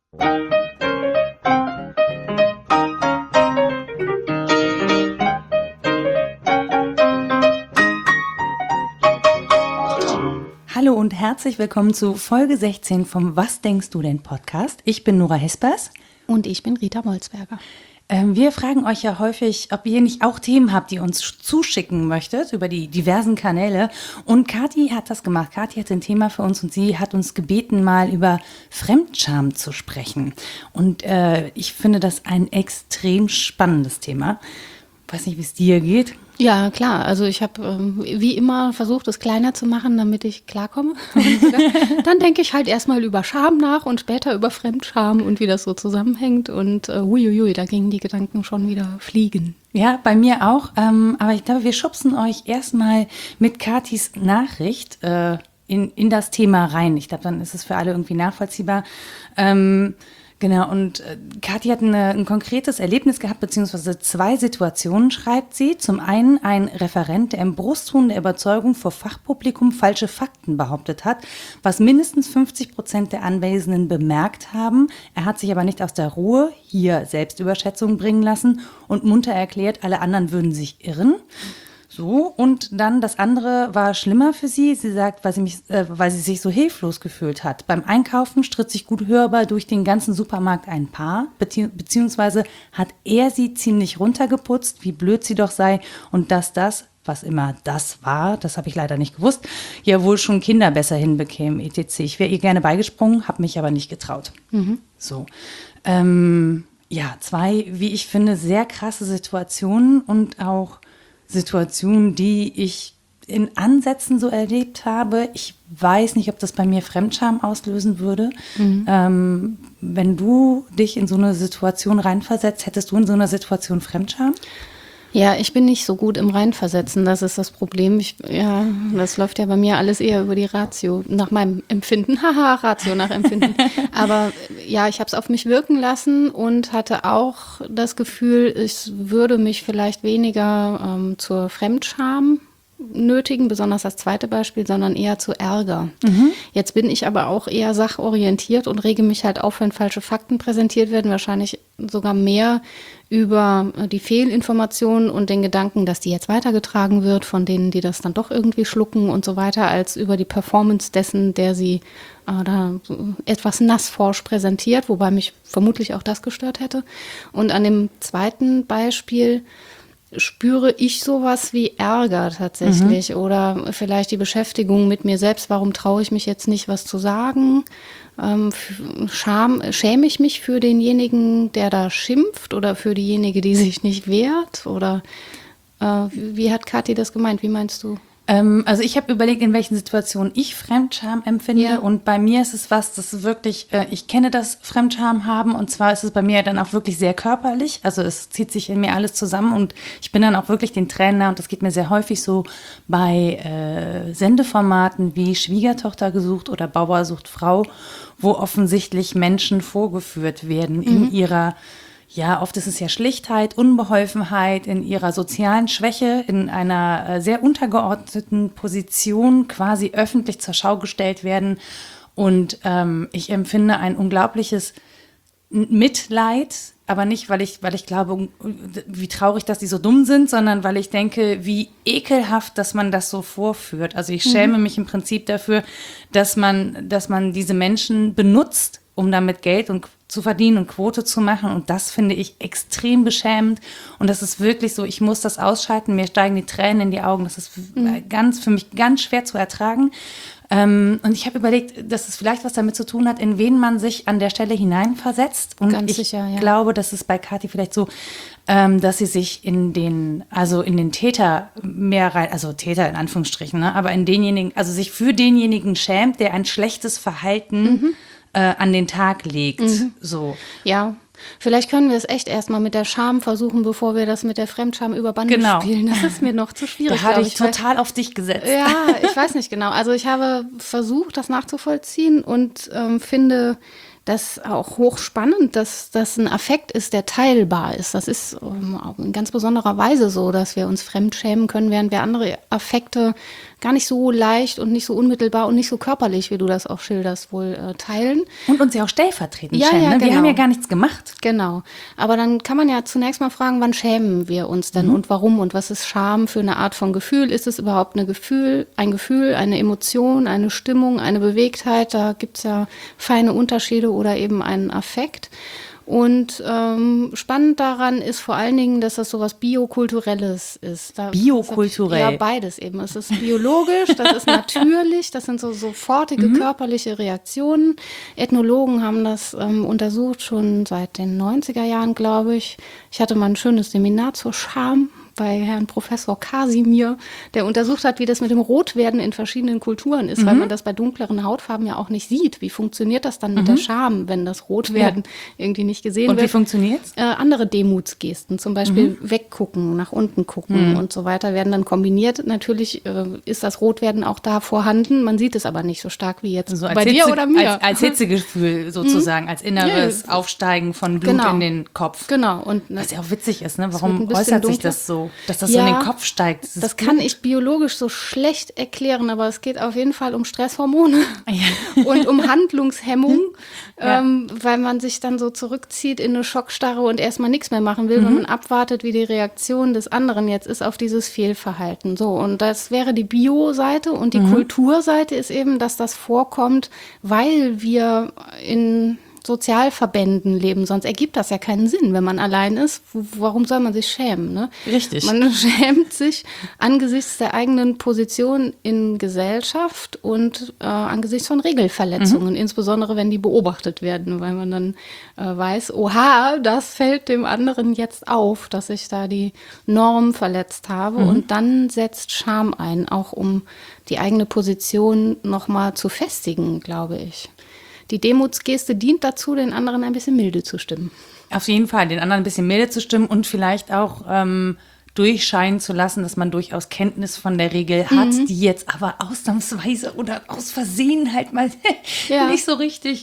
Hallo und herzlich willkommen zu Folge 16 vom Was denkst du denn Podcast. Ich bin Nora Hespers. Und ich bin Rita Molzberger. Wir fragen euch ja häufig, ob ihr nicht auch Themen habt, die ihr uns zuschicken möchtet über die diversen Kanäle. Und Kathi hat das gemacht. Kathi hat ein Thema für uns und sie hat uns gebeten, mal über Fremdscham zu sprechen. Und ich finde das ein extrem spannendes Thema. Weiß nicht, wie es dir geht. Ja, klar. Also ich habe wie immer versucht, es kleiner zu machen, damit ich klarkomme. Dann denke ich halt erstmal über Scham nach und später über Fremdscham und wie das so zusammenhängt. Und huiuiui, da gingen die Gedanken schon wieder fliegen. Ja, bei mir auch. Aber ich glaube, wir schubsen euch erstmal mit Kathis Nachricht in das Thema rein. Ich glaube, dann ist es für alle irgendwie nachvollziehbar. Genau, und Kathi hat ein konkretes Erlebnis gehabt, beziehungsweise 2 Situationen, schreibt sie. Zum einen ein Referent, der im Brustton der Überzeugung vor Fachpublikum falsche Fakten behauptet hat, was mindestens 50% der Anwesenden bemerkt haben. Er hat sich aber nicht aus der Ruhe, hier Selbstüberschätzung bringen lassen und munter erklärt, alle anderen würden sich irren. So, und dann das andere war schlimmer für sie. Sie sagt, weil sie sich so hilflos gefühlt hat. Beim Einkaufen stritt sich gut hörbar durch den ganzen Supermarkt ein Paar, beziehungsweise hat er sie ziemlich runtergeputzt, wie blöd sie doch sei und dass das, was immer das war, das habe ich leider nicht gewusst, ja wohl schon Kinder besser hinbekämen, etc. Ich wäre ihr gerne beigesprungen, habe mich aber nicht getraut. So, ja, 2, wie ich finde, sehr krasse Situationen und auch Situationen, die ich in Ansätzen so erlebt habe. Ich weiß nicht, ob das bei mir Fremdscham auslösen würde. Wenn du dich in so eine Situation reinversetzt, hättest du in so einer Situation Fremdscham? Ja, ich bin nicht so gut im Reinversetzen, das ist das Problem. Das läuft ja bei mir alles eher über die Ratio, nach meinem Empfinden. Haha, Ratio nach Empfinden. Aber ja, ich habe es auf mich wirken lassen und hatte auch das Gefühl, es würde mich vielleicht weniger zur Fremdscham nötigen, besonders das zweite Beispiel, sondern eher zu Ärger. Jetzt bin ich aber auch eher sachorientiert und rege mich halt auf, wenn falsche Fakten präsentiert werden, wahrscheinlich sogar mehr über die Fehlinformationen und den Gedanken, dass die jetzt weitergetragen wird von denen, die das dann doch irgendwie schlucken und so weiter, als über die Performance dessen, der sie da etwas nassforsch präsentiert, wobei mich vermutlich auch das gestört hätte. Und an dem zweiten Beispiel spüre ich sowas wie Ärger tatsächlich oder vielleicht die Beschäftigung mit mir selbst. Warum traue ich mich jetzt nicht, was zu sagen? Schäme ich mich für denjenigen, der da schimpft oder für diejenige, die sich nicht wehrt? Oder wie hat Kathi das gemeint? Wie meinst du? Also ich habe überlegt, in welchen Situationen ich Fremdscham empfinde. Ja. Und bei mir ist es das wirklich, ich kenne das Fremdscham haben und zwar ist es bei mir dann auch wirklich sehr körperlich. Also es zieht sich in mir alles zusammen und ich bin dann auch wirklich den Tränen nah und das geht mir sehr häufig so bei Sendeformaten wie Schwiegertochter gesucht oder Bauer sucht Frau, wo offensichtlich Menschen vorgeführt werden in ihrer, ja, oft ist es ja Schlichtheit, Unbeholfenheit, in ihrer sozialen Schwäche, in einer sehr untergeordneten Position quasi öffentlich zur Schau gestellt werden. Und ich empfinde ein unglaubliches Mitleid, aber nicht, weil ich glaube, wie traurig, dass die so dumm sind, sondern weil ich denke, wie ekelhaft, dass man das so vorführt. Also ich schäme mich im Prinzip dafür, dass man diese Menschen benutzt, um damit Geld zu verdienen und Quote zu machen. Und das finde ich extrem beschämend. Und das ist wirklich so, ich muss das ausschalten, mir steigen die Tränen in die Augen. Das ist für mich ganz schwer zu ertragen. Und ich habe überlegt, dass es vielleicht was damit zu tun hat, in wen man sich an der Stelle hineinversetzt. Und ganz sicher, ja. Glaube, dass es bei Kathi vielleicht so, dass sie sich in den Täter mehr rein, also Täter in Anführungsstrichen, ne, aber in denjenigen, also sich für denjenigen schämt, der ein schlechtes Verhalten an den Tag legt. So. Ja. Vielleicht können wir es echt erstmal mit der Scham versuchen, bevor wir das mit der Fremdscham über Bande spielen. Das ist mir noch zu schwierig. Da hatte ich total auf dich gesetzt. Ja, ich weiß nicht genau. Also ich habe versucht, das nachzuvollziehen und finde das auch hochspannend, dass das ein Affekt ist, der teilbar ist. Das ist in ganz besonderer Weise so, dass wir uns fremd schämen können, während wir andere Affekte gar nicht so leicht und nicht so unmittelbar und nicht so körperlich, wie du das auch schilderst, wohl teilen. Und uns ja auch stellvertretend Ja, schämen. ja, Ne? Wir genau. haben ja gar nichts gemacht. Genau. Aber dann kann man ja zunächst mal fragen, wann schämen wir uns denn und warum und was ist Scham für eine Art von Gefühl? Ist es überhaupt ein Gefühl, eine Emotion, eine Stimmung, eine Bewegtheit? Da gibt's ja feine Unterschiede oder eben einen Affekt. Und spannend daran ist vor allen Dingen, dass das sowas Biokulturelles ist. Biokulturell? Ja, beides eben. Es ist biologisch, das ist natürlich, das sind so sofortige körperliche Reaktionen. Ethnologen haben das untersucht schon seit den 90er Jahren, glaube ich. Ich hatte mal ein schönes Seminar zur Scham bei Herrn Professor Kasimir, der untersucht hat, wie das mit dem Rotwerden in verschiedenen Kulturen ist, weil man das bei dunkleren Hautfarben ja auch nicht sieht. Wie funktioniert das dann mit der Scham, wenn das Rotwerden irgendwie nicht gesehen Und wird? wie funktioniert's? Andere Demutsgesten, zum Beispiel weggucken, nach unten gucken und so weiter, werden dann kombiniert. Natürlich ist das Rotwerden auch da vorhanden, man sieht es aber nicht so stark wie jetzt So bei dir oder mir. Als Hitzegefühl sozusagen, als inneres Aufsteigen von Blut in den Kopf. Genau. Und Was ja auch witzig ist, ne? wird Warum ein bisschen äußert sich dunkler. das so? Dass das so in den Kopf steigt. Das kann ich biologisch so schlecht erklären, aber es geht auf jeden Fall um Stresshormone und um Handlungshemmung, weil man sich dann so zurückzieht in eine Schockstarre und erstmal nichts mehr machen will, wenn man abwartet, wie die Reaktion des anderen jetzt ist auf dieses Fehlverhalten. So, und das wäre die Bio-Seite und die Kulturseite ist eben, dass das vorkommt, weil wir in Sozialverbänden leben, sonst ergibt das ja keinen Sinn, wenn man allein ist. Warum soll man sich schämen? Ne? Richtig. Man schämt sich angesichts der eigenen Position in Gesellschaft und angesichts von Regelverletzungen, insbesondere wenn die beobachtet werden, weil man dann weiß, oha, das fällt dem anderen jetzt auf, dass ich da die Norm verletzt habe. Und dann setzt Scham ein, auch um die eigene Position nochmal zu festigen, glaube ich. Die Demutsgeste dient dazu, den anderen ein bisschen milde zu stimmen. Auf jeden Fall, den anderen ein bisschen milde zu stimmen und vielleicht auch durchscheinen zu lassen, dass man durchaus Kenntnis von der Regel hat, die jetzt aber ausnahmsweise oder aus Versehen halt mal nicht so richtig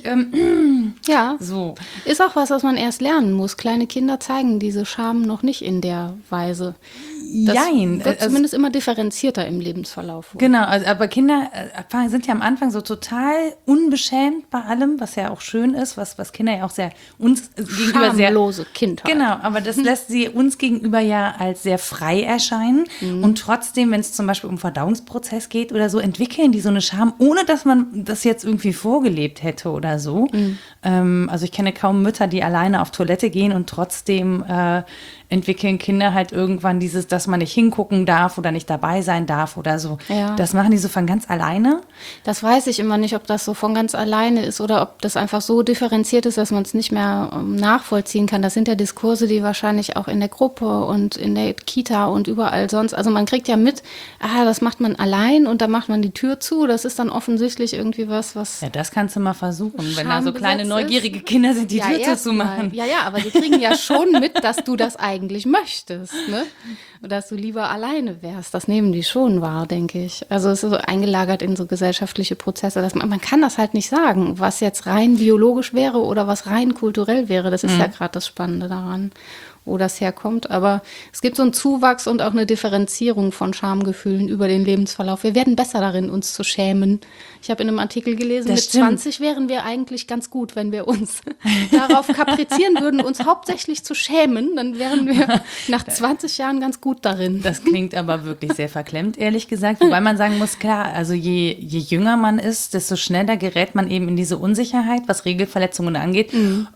Ja, so. ist auch was man erst lernen muss. Kleine Kinder zeigen diese Scham noch nicht in der Weise. Das wird zumindest immer differenzierter im Lebensverlauf. Genau, aber Kinder sind ja am Anfang so total unbeschämt bei allem, was ja auch schön ist, was Kinder ja auch sehr uns gegenüber sehr Schamlose Kindheit. Genau, aber das lässt sie uns gegenüber ja als sehr frei erscheinen. Und trotzdem, wenn es zum Beispiel um Verdauungsprozess geht oder so, entwickeln die so eine Scham, ohne dass man das jetzt irgendwie vorgelebt hätte oder so. Also ich kenne kaum Mütter, die alleine auf Toilette gehen und trotzdem entwickeln Kinder halt irgendwann dieses, dass man nicht hingucken darf oder nicht dabei sein darf oder so. Ja. Das machen die so von ganz alleine. Das weiß ich immer nicht, ob das so von ganz alleine ist oder ob das einfach so differenziert ist, dass man es nicht mehr nachvollziehen kann. Das sind ja Diskurse, die wahrscheinlich auch in der Gruppe und in der Kita und überall sonst, also man kriegt ja mit, das macht man allein und da macht man die Tür zu. Das ist dann offensichtlich irgendwie was Ja, das kannst du mal versuchen, wenn da so schambesetzt kleine neugierige Kinder sind, die Tür zuzumachen. Ja, aber die kriegen ja schon mit, dass du das eigentlich möchtest, ne? Dass du lieber alleine wärst. Das nehmen die schon wahr, denke ich. Also es ist so eingelagert in so gesellschaftliche Prozesse. Dass man kann das halt nicht sagen, was jetzt rein biologisch wäre oder was rein kulturell wäre. Das ist ja gerade das Spannende daran, wo das herkommt. Aber es gibt so einen Zuwachs und auch eine Differenzierung von Schamgefühlen über den Lebensverlauf. Wir werden besser darin, uns zu schämen. Ich habe in einem Artikel gelesen, Das mit stimmt. 20 wären wir eigentlich ganz gut, wenn wir uns darauf kaprizieren würden, uns hauptsächlich zu schämen. Dann wären wir nach 20 Jahren ganz gut darin. Das klingt aber wirklich sehr verklemmt, ehrlich gesagt. Wobei man sagen muss, klar, also je jünger man ist, desto schneller gerät man eben in diese Unsicherheit, was Regelverletzungen angeht.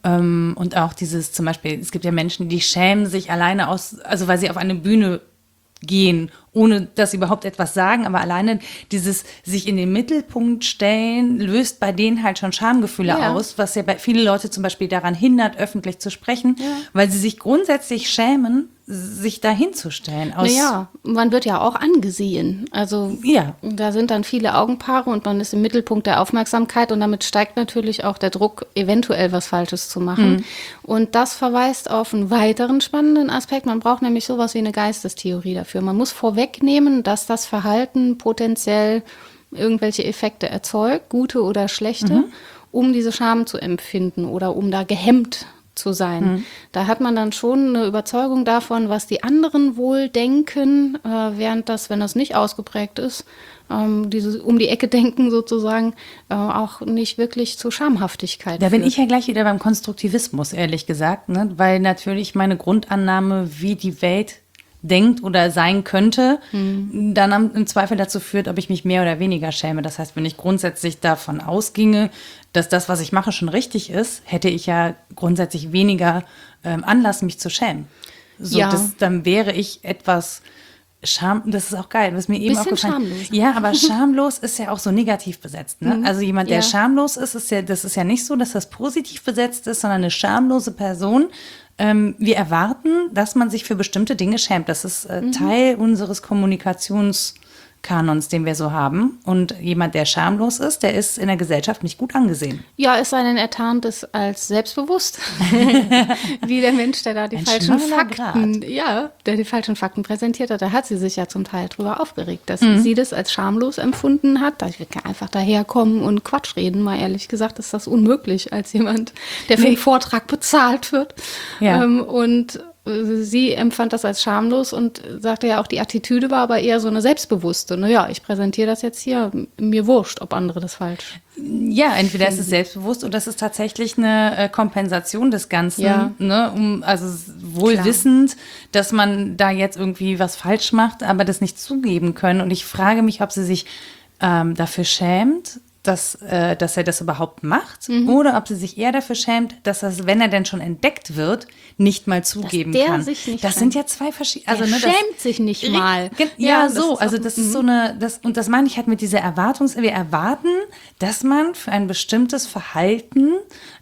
Und auch dieses zum Beispiel, es gibt ja Menschen, die schämen sich alleine also weil sie auf eine Bühne gehen, ohne dass sie überhaupt etwas sagen, aber alleine dieses sich in den Mittelpunkt stellen, löst bei denen halt schon Schamgefühle aus, was ja bei viele Leute zum Beispiel daran hindert, öffentlich zu sprechen, weil sie sich grundsätzlich schämen, sich da hinzustellen. Naja, man wird ja auch angesehen. Also da sind dann viele Augenpaare und man ist im Mittelpunkt der Aufmerksamkeit und damit steigt natürlich auch der Druck, eventuell was Falsches zu machen. Und das verweist auf einen weiteren spannenden Aspekt. Man braucht nämlich sowas wie eine Geistestheorie dafür. Man muss vorwegnehmen, dass das Verhalten potenziell irgendwelche Effekte erzeugt, gute oder schlechte, um diese Scham zu empfinden oder um da gehemmt zu sein. Da hat man dann schon eine Überzeugung davon, was die anderen wohl denken, während das, wenn das nicht ausgeprägt ist, dieses um die Ecke denken sozusagen, auch nicht wirklich zur Schamhaftigkeit Da bin führt. ich ja gleich wieder beim Konstruktivismus, ehrlich gesagt, ne? Weil natürlich meine Grundannahme, wie die Welt denkt oder sein könnte, dann im Zweifel dazu führt, ob ich mich mehr oder weniger schäme. Das heißt, wenn ich grundsätzlich davon ausginge, dass das, was ich mache, schon richtig ist, hätte ich ja grundsätzlich weniger Anlass, mich zu schämen. So, Ja. dann wäre ich etwas das ist auch geil, was mir eben Bisschen aufgefallen. schamlos. Ja, aber schamlos ist ja auch so negativ besetzt. Ne? Also jemand, der Ja. schamlos ist, das ist ja nicht so, dass das positiv besetzt ist, sondern eine schamlose Person. Wir erwarten, dass man sich für bestimmte Dinge schämt. Das ist Teil unseres Kommunikationskanons, den wir so haben. Und jemand, der schamlos ist, der ist in der Gesellschaft nicht gut angesehen. Ja, es sei denn, er tarnt es als selbstbewusst. Wie der Mensch, der da die Ein falschen schmaler Fakten, der die falschen Fakten präsentiert hat. Da hat sie sich ja zum Teil drüber aufgeregt, dass sie das als schamlos empfunden hat. Ich will einfach daherkommen und Quatsch reden. Mal ehrlich gesagt, ist das unmöglich als jemand, der für einen Vortrag bezahlt wird. Ja. Und sie empfand das als schamlos und sagte ja auch, die Attitüde war aber eher so eine selbstbewusste. Naja, ich präsentiere das jetzt hier, mir wurscht, ob andere das falsch. Ja, entweder ist es selbstbewusst oder es ist tatsächlich eine Kompensation des Ganzen, Ja. ne? Also wohl wissend, dass man da jetzt irgendwie was falsch macht, aber das nicht zugeben können. Und ich frage mich, ob sie sich dafür schämt, dass er das überhaupt macht, oder ob sie sich eher dafür schämt, dass er, wenn er denn schon entdeckt wird, nicht mal zugeben der kann. sich nicht das schämt. sind ja zwei verschiedene. Also, Also, schämt sich nicht mal. Ja, das so. ist Also auch- das ist so eine, und das meine ich halt mit dieser wir erwarten, dass man für ein bestimmtes Verhalten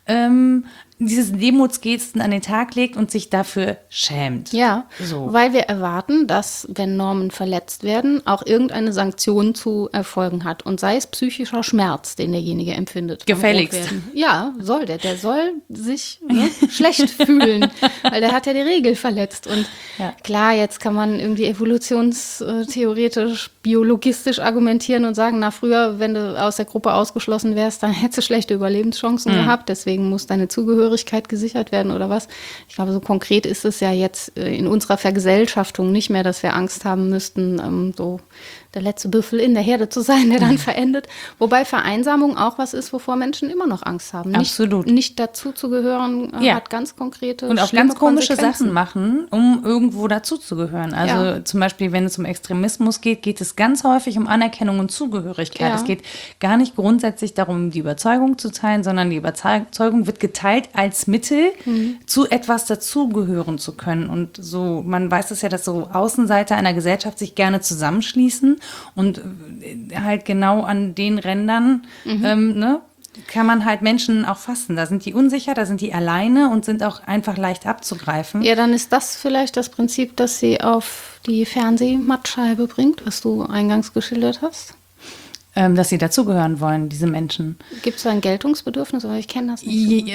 dieses Demutsgesten an den Tag legt und sich dafür schämt. Ja, So. weil wir erwarten, dass, wenn Normen verletzt werden, auch irgendeine Sanktion zu erfolgen hat. Und sei es psychischer Schmerz, den derjenige empfindet. beim Gefälligst. Rotwerden. Ja, soll der. Der soll sich schlecht fühlen, weil der hat ja die Regel verletzt. Und Ja. klar, jetzt kann man irgendwie evolutionstheoretisch, biologistisch argumentieren und sagen, na früher, wenn du aus der Gruppe ausgeschlossen wärst, dann hättest du schlechte Überlebenschancen gehabt. Deswegen muss deine Zugehörigkeit gesichert werden oder was. Ich glaube, so konkret ist es ja jetzt in unserer Vergesellschaftung nicht mehr, dass wir Angst haben müssten, so der letzte Büffel in der Herde zu sein, der dann verendet. Wobei Vereinsamung auch was ist, wovor Menschen immer noch Angst haben. Absolut. Nicht dazu zu gehören, Ja. hat ganz konkrete, Und auch schlimme ganz komische Konsequenzen. Sachen machen, um irgendwo dazuzugehören. Also Ja. zum Beispiel, wenn es um Extremismus geht, geht es ganz häufig um Anerkennung und Zugehörigkeit. Ja. Es geht gar nicht grundsätzlich darum, die Überzeugung zu teilen, sondern die Überzeugung wird geteilt als Mittel, zu etwas dazugehören zu können. Und so, man weiß es ja, dass so Außenseiter einer Gesellschaft sich gerne zusammenschließen und halt genau an den Rändern, ne, kann man halt Menschen auch fassen. Da sind die unsicher, da sind die alleine und sind auch einfach leicht abzugreifen. Ja, dann ist das vielleicht das Prinzip, das sie auf die Fernsehmattscheibe bringt, was du eingangs geschildert hast. Dass sie dazugehören wollen, diese Menschen. Gibt es da ein Geltungsbedürfnis? Aber ich kenne das nicht.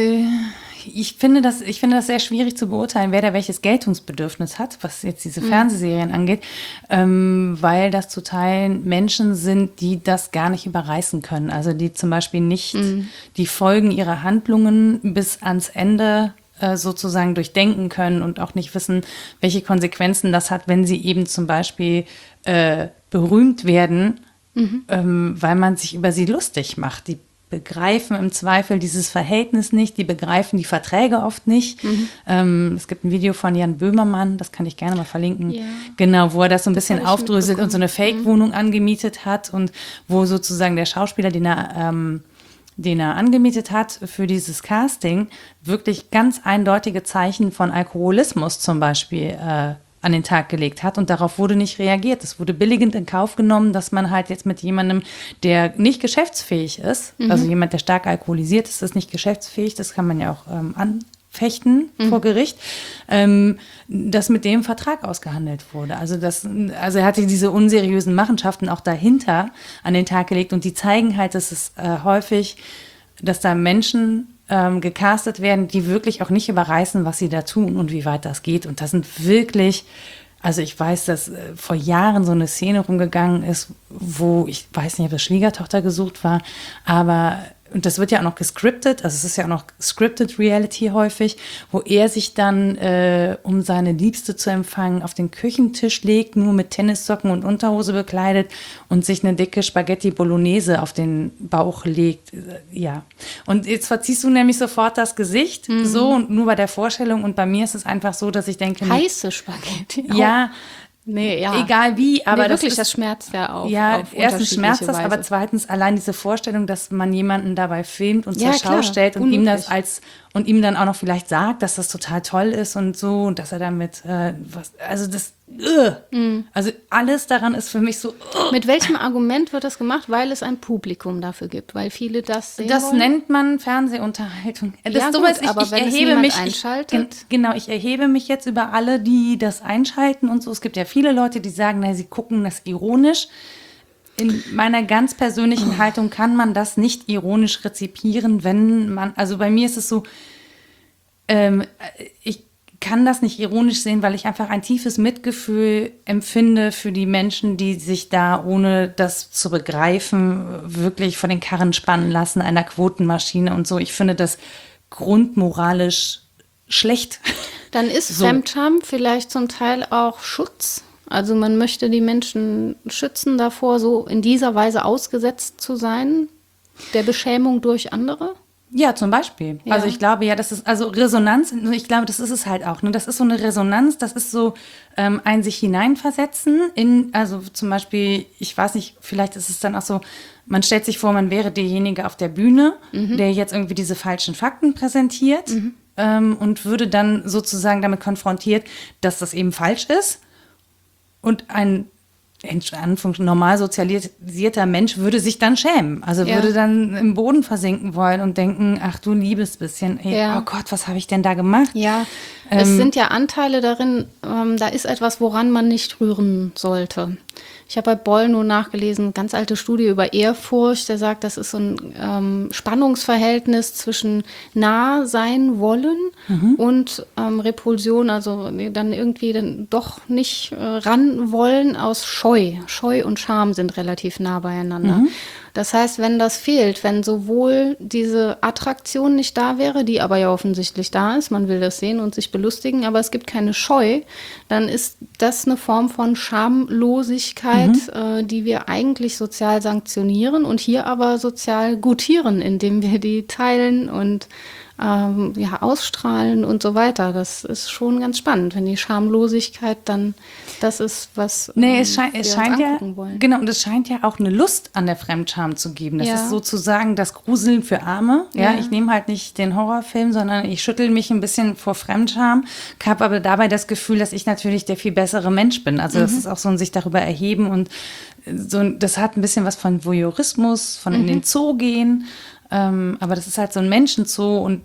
Ich finde das sehr schwierig zu beurteilen, wer da welches Geltungsbedürfnis hat, was jetzt diese Fernsehserien angeht, weil das zu Teilen Menschen sind, die das gar nicht überreißen können. Also die zum Beispiel nicht die Folgen ihrer Handlungen bis ans Ende sozusagen durchdenken können und auch nicht wissen, welche Konsequenzen das hat, wenn sie eben zum Beispiel berühmt werden, weil man sich über sie lustig macht. Die begreifen im Zweifel dieses Verhältnis nicht, die begreifen die Verträge oft nicht. Es gibt ein Video von Jan Böhmermann, das kann ich gerne mal verlinken, Ja. genau, wo er das so ein bisschen hab ich aufdröselt und so eine mitbekommen. Fake-Wohnung angemietet hat und wo sozusagen der Schauspieler, den er angemietet hat für dieses Casting, wirklich ganz eindeutige Zeichen von Alkoholismus zum Beispiel an den Tag gelegt hat und darauf wurde nicht reagiert. Es wurde billigend in Kauf genommen, dass man halt jetzt mit jemandem, der nicht geschäftsfähig ist, also jemand, der stark alkoholisiert ist, ist nicht geschäftsfähig, das kann man ja auch anfechten vor Gericht, dass mit dem Vertrag ausgehandelt wurde. Also er hatte diese unseriösen Machenschaften auch dahinter an den Tag gelegt und die zeigen halt, dass es häufig, dass da Menschen gecastet werden, die wirklich auch nicht überreißen, was sie da tun und wie weit das geht. Und das sind wirklich, also ich weiß, dass vor Jahren so eine Szene rumgegangen ist, wo, ich weiß nicht, ob das Schwiegertochter gesucht war, aber und das wird ja auch noch gescriptet, also es ist ja auch noch scripted Reality häufig, wo er sich dann, um seine Liebste zu empfangen, auf den Küchentisch legt, nur mit Tennissocken und Unterhose bekleidet und sich eine dicke Spaghetti Bolognese auf den Bauch legt. Ja. Und jetzt verziehst du nämlich sofort das Gesicht, so, und nur bei der Vorstellung. Und bei mir ist es einfach so, dass ich denke, Heiße Spaghetti. ja, Nee, ja. egal wie, aber nee, wirklich, das das schmerzt ja auch. ja, auf erstens schmerzt das, unterschiedliche aber Weise. zweitens allein diese Vorstellung, dass man jemanden dabei filmt und Ja, zur Schau klar, stellt und ihm das unmöglich. und ihm dann auch noch vielleicht sagt, dass das total toll ist und so und dass er damit also alles daran ist für mich so. Mit welchem Argument wird das gemacht? Weil es ein Publikum dafür gibt, weil viele das sehen Das wollen? nennt man Fernsehunterhaltung. Das Ja, Dumme ist, gut, aber wenn es niemand einschaltet? Genau, ich erhebe mich jetzt über alle, die das einschalten und so. Es gibt ja viele Leute, die sagen, na, sie gucken das ironisch. In meiner ganz persönlichen Haltung kann man das nicht ironisch rezipieren, wenn man, also bei mir ist es so, ich kann das nicht ironisch sehen, weil ich einfach ein tiefes Mitgefühl empfinde für die Menschen, die sich da, ohne das zu begreifen, wirklich vor den Karren spannen lassen, einer Quotenmaschine und so. Ich finde das grundmoralisch schlecht. Dann ist So. Fremdscham vielleicht zum Teil auch Schutz. Also man möchte die Menschen schützen davor, so in dieser Weise ausgesetzt zu sein, der Beschämung durch andere. Ja, zum Beispiel. Ja. Also ich glaube ja, das ist, also Resonanz, ich glaube, das ist es halt auch. Ne? Das ist so eine Resonanz, das ist so ein sich hineinversetzen in, also zum Beispiel, ich weiß nicht, vielleicht ist es dann auch so, man stellt sich vor, man wäre derjenige auf der Bühne, der jetzt irgendwie diese falschen Fakten präsentiert und würde dann sozusagen damit konfrontiert, dass das eben falsch ist. Und ein in Anführungszeichen normal sozialisierter Mensch würde sich dann schämen. Also Ja. würde dann im Boden versinken wollen und denken, ach du liebes bisschen, ey, Ja. oh Gott, was habe ich denn da gemacht? Ja, es sind ja Anteile darin, da ist etwas, woran man nicht rühren sollte. Ich habe bei Boll nur nachgelesen, ganz alte Studie über Ehrfurcht, der sagt, das ist so ein Spannungsverhältnis zwischen nah sein wollen und Repulsion, also dann irgendwie dann doch nicht ran wollen aus Scheu. Scheu und Scham sind relativ nah beieinander. Das heißt, wenn das fehlt, wenn sowohl diese Attraktion nicht da wäre, die aber ja offensichtlich da ist, man will das sehen und sich belustigen, aber es gibt keine Scheu, dann ist das eine Form von Schamlosigkeit, die wir eigentlich sozial sanktionieren und hier aber sozial gutieren, indem wir die teilen und ausstrahlen und so weiter. Das ist schon ganz spannend, wenn die Schamlosigkeit dann das ist, was Nee, es wir scheint uns ja, angucken wollen. genau, und es scheint ja auch eine Lust an der Fremdscham zu geben. Das Ja. ist sozusagen das Gruseln für Arme. Ja, Ja. ich nehme halt nicht den Horrorfilm, sondern ich schüttel mich ein bisschen vor Fremdscham, habe aber dabei das Gefühl, dass ich natürlich der viel bessere Mensch bin. Also das ist auch so ein sich darüber erheben und so, das hat ein bisschen was von Voyeurismus, von in den Zoo gehen. Aber das ist halt so ein Menschenzoo und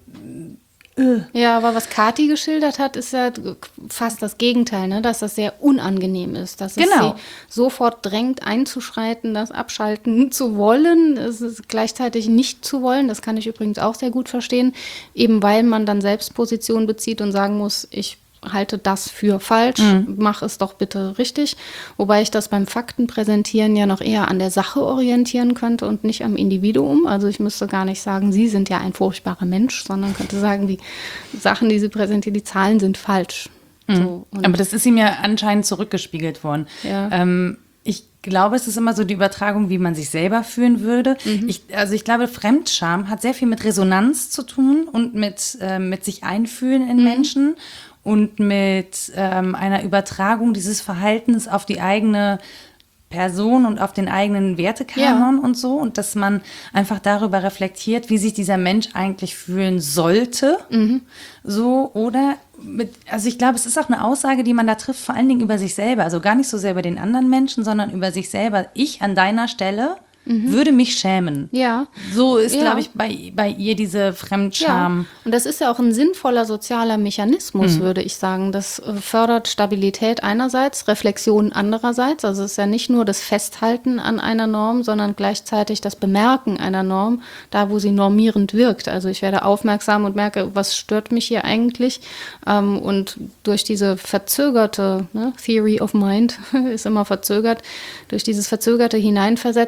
Ja, aber was Kathi geschildert hat, ist ja fast das Gegenteil, ne? Dass das sehr unangenehm ist, dass es Genau. sie sofort drängt, einzuschreiten, das abschalten zu wollen, es ist gleichzeitig nicht zu wollen. Das kann ich übrigens auch sehr gut verstehen, eben weil man dann selbst Position bezieht und sagen muss, ich halte das für falsch, mach es doch bitte richtig. Wobei ich das beim Faktenpräsentieren ja noch eher an der Sache orientieren könnte und nicht am Individuum. Also ich müsste gar nicht sagen, Sie sind ja ein furchtbarer Mensch, sondern könnte sagen, die Sachen, die Sie präsentieren, die Zahlen sind falsch. So, und aber das ist ihm ja anscheinend zurückgespiegelt worden. Ja. Ich glaube, es ist immer so die Übertragung, wie man sich selber fühlen würde. Ich glaube, Fremdscham hat sehr viel mit Resonanz zu tun und mit sich einfühlen in Menschen und mit einer Übertragung dieses Verhaltens auf die eigene Person und auf den eigenen Wertekanon und so. Und dass man einfach darüber reflektiert, wie sich dieser Mensch eigentlich fühlen sollte. So, oder also ich glaube, es ist auch eine Aussage, die man da trifft, vor allen Dingen über sich selber. Also gar nicht so sehr über den anderen Menschen, sondern über sich selber. Ich an deiner Stelle würde mich schämen. ja. So ist, Ja. glaube ich, bei ihr diese Fremdscham. Ja, und das ist ja auch ein sinnvoller sozialer Mechanismus, würde ich sagen. Das fördert Stabilität einerseits, Reflexion andererseits. Also es ist ja nicht nur das Festhalten an einer Norm, sondern gleichzeitig das Bemerken einer Norm, da wo sie normierend wirkt. Also ich werde aufmerksam und merke, was stört mich hier eigentlich? Und durch diese verzögerte, Theory of Mind ist immer verzögert, durch dieses verzögerte Hineinversetzen ist dann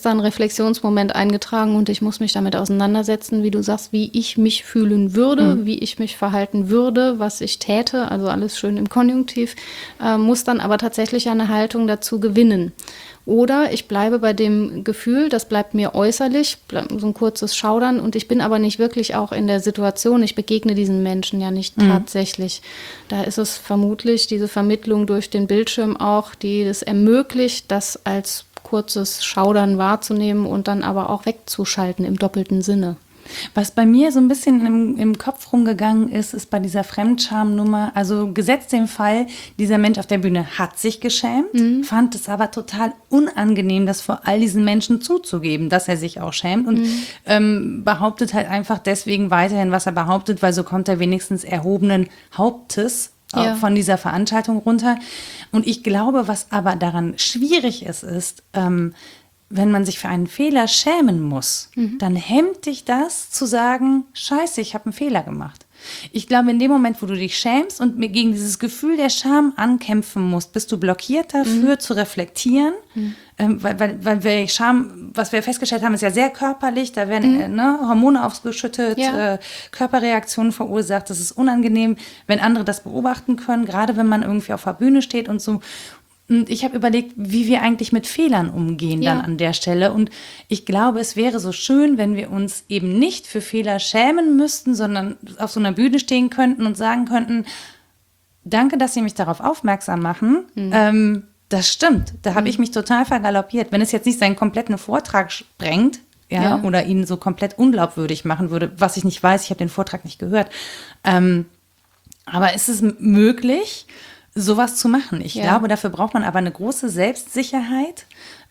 da ein Reflexionsmoment eingetragen und ich muss mich damit auseinandersetzen, wie du sagst, wie ich mich fühlen würde, wie ich mich verhalten würde, was ich täte, also alles schön im Konjunktiv, muss dann aber tatsächlich eine Haltung dazu gewinnen. Oder ich bleibe bei dem Gefühl, das bleibt mir äußerlich, so ein kurzes Schaudern und ich bin aber nicht wirklich auch in der Situation, ich begegne diesen Menschen ja nicht tatsächlich. Da ist es vermutlich diese Vermittlung durch den Bildschirm auch, die es ermöglicht, das als kurzes Schaudern wahrzunehmen und dann aber auch wegzuschalten im doppelten Sinne. Was bei mir so ein bisschen im Kopf rumgegangen ist, ist bei dieser Fremdscham-Nummer, also gesetzt den Fall, dieser Mensch auf der Bühne hat sich geschämt, fand es aber total unangenehm, das vor all diesen Menschen zuzugeben, dass er sich auch schämt und behauptet halt einfach deswegen weiterhin, was er behauptet, weil so kommt er wenigstens erhobenen Hauptes von dieser Veranstaltung runter. Und ich glaube, was aber daran schwierig ist, wenn man sich für einen Fehler schämen muss, dann hemmt dich das zu sagen, scheiße, ich habe einen Fehler gemacht. Ich glaube, in dem Moment, wo du dich schämst und gegen dieses Gefühl der Scham ankämpfen musst, bist du blockiert dafür, zu reflektieren. Weil wir Scham, was wir festgestellt haben, ist ja sehr körperlich. Da werden Hormone ausgeschüttet, Körperreaktionen verursacht. Das ist unangenehm, wenn andere das beobachten können, gerade wenn man irgendwie auf der Bühne steht und so. Und ich habe überlegt, wie wir eigentlich mit Fehlern umgehen dann an der Stelle. Und ich glaube, es wäre so schön, wenn wir uns eben nicht für Fehler schämen müssten, sondern auf so einer Bühne stehen könnten und sagen könnten, danke, dass Sie mich darauf aufmerksam machen. Das stimmt, da habe ich mich total vergaloppiert. Wenn es jetzt nicht seinen kompletten Vortrag sprengt, oder ihn so komplett unglaubwürdig machen würde, was ich nicht weiß, ich habe den Vortrag nicht gehört. Aber ist es möglich, sowas zu machen? Ich glaube, dafür braucht man aber eine große Selbstsicherheit.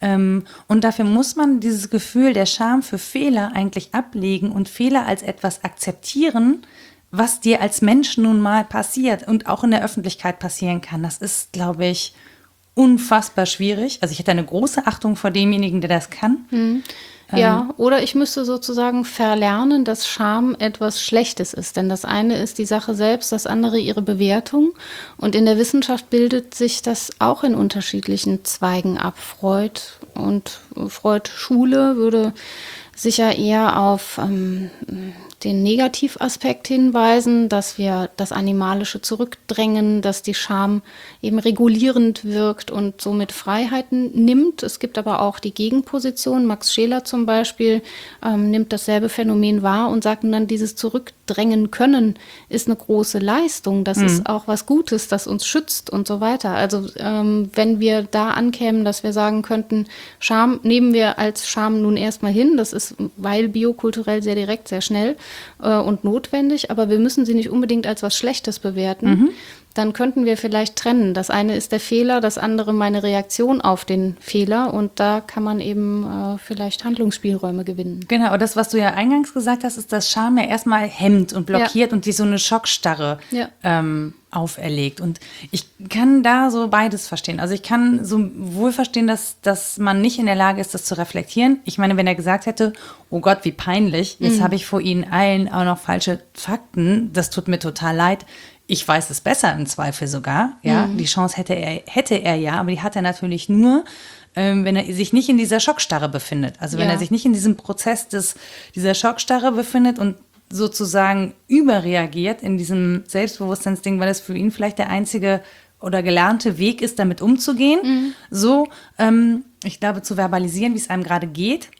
Und dafür muss man dieses Gefühl der Scham für Fehler eigentlich ablegen und Fehler als etwas akzeptieren, was dir als Mensch nun mal passiert und auch in der Öffentlichkeit passieren kann. Das ist, glaube ich, unfassbar schwierig. Also ich hätte eine große Achtung vor demjenigen, der das kann. Ja, oder ich müsste sozusagen verlernen, dass Scham etwas Schlechtes ist. Denn das eine ist die Sache selbst, das andere ihre Bewertung. Und in der Wissenschaft bildet sich das auch in unterschiedlichen Zweigen ab. Freud und Freud-Schule würde sicher eher auf den Negativaspekt hinweisen, dass wir das Animalische zurückdrängen, dass die Scham eben regulierend wirkt und somit Freiheiten nimmt. Es gibt aber auch die Gegenposition. Max Scheler zum Beispiel nimmt dasselbe Phänomen wahr und sagt dann, dieses Zurückdrängen können ist eine große Leistung. Das ist auch was Gutes, das uns schützt und so weiter. Also wenn wir da ankämen, dass wir sagen könnten, Scham nehmen wir als Scham nun erstmal hin. Das ist, weil biokulturell sehr direkt, sehr schnell und notwendig, aber wir müssen sie nicht unbedingt als was Schlechtes bewerten. Dann könnten wir vielleicht trennen. Das eine ist der Fehler, das andere meine Reaktion auf den Fehler und da kann man eben vielleicht Handlungsspielräume gewinnen. Genau, und das, was du ja eingangs gesagt hast, ist, dass Scham ja erstmal hemmt und blockiert und die so eine Schockstarre auferlegt. Und ich kann da so beides verstehen. Also ich kann so wohl verstehen, dass man nicht in der Lage ist, das zu reflektieren. Ich meine, wenn er gesagt hätte, oh Gott, wie peinlich, jetzt habe ich vor Ihnen allen auch noch falsche Fakten, das tut mir total leid. Ich weiß es besser im Zweifel sogar. Ja, die Chance hätte er ja, aber die hat er natürlich nur, wenn er sich nicht in dieser Schockstarre befindet. Also wenn er sich nicht in diesem Prozess dieser Schockstarre befindet und sozusagen überreagiert in diesem Selbstbewusstseinsding, weil es für ihn vielleicht der einzige oder gelernte Weg ist, damit umzugehen. So, ich glaube, zu verbalisieren, wie es einem gerade geht.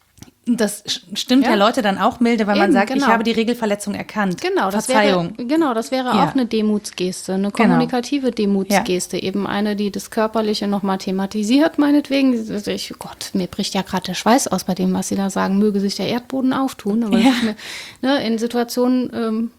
Das stimmt ja Leute dann auch milde, weil man sagt, ich habe die Regelverletzung erkannt. Genau, Verzeihung. Das wäre auch eine Demutsgeste, eine kommunikative Demutsgeste, eben eine, die das Körperliche nochmal thematisiert, meinetwegen. Gott, mir bricht ja gerade der Schweiß aus bei dem, was Sie da sagen, möge sich der Erdboden auftun. Aber in Situationen,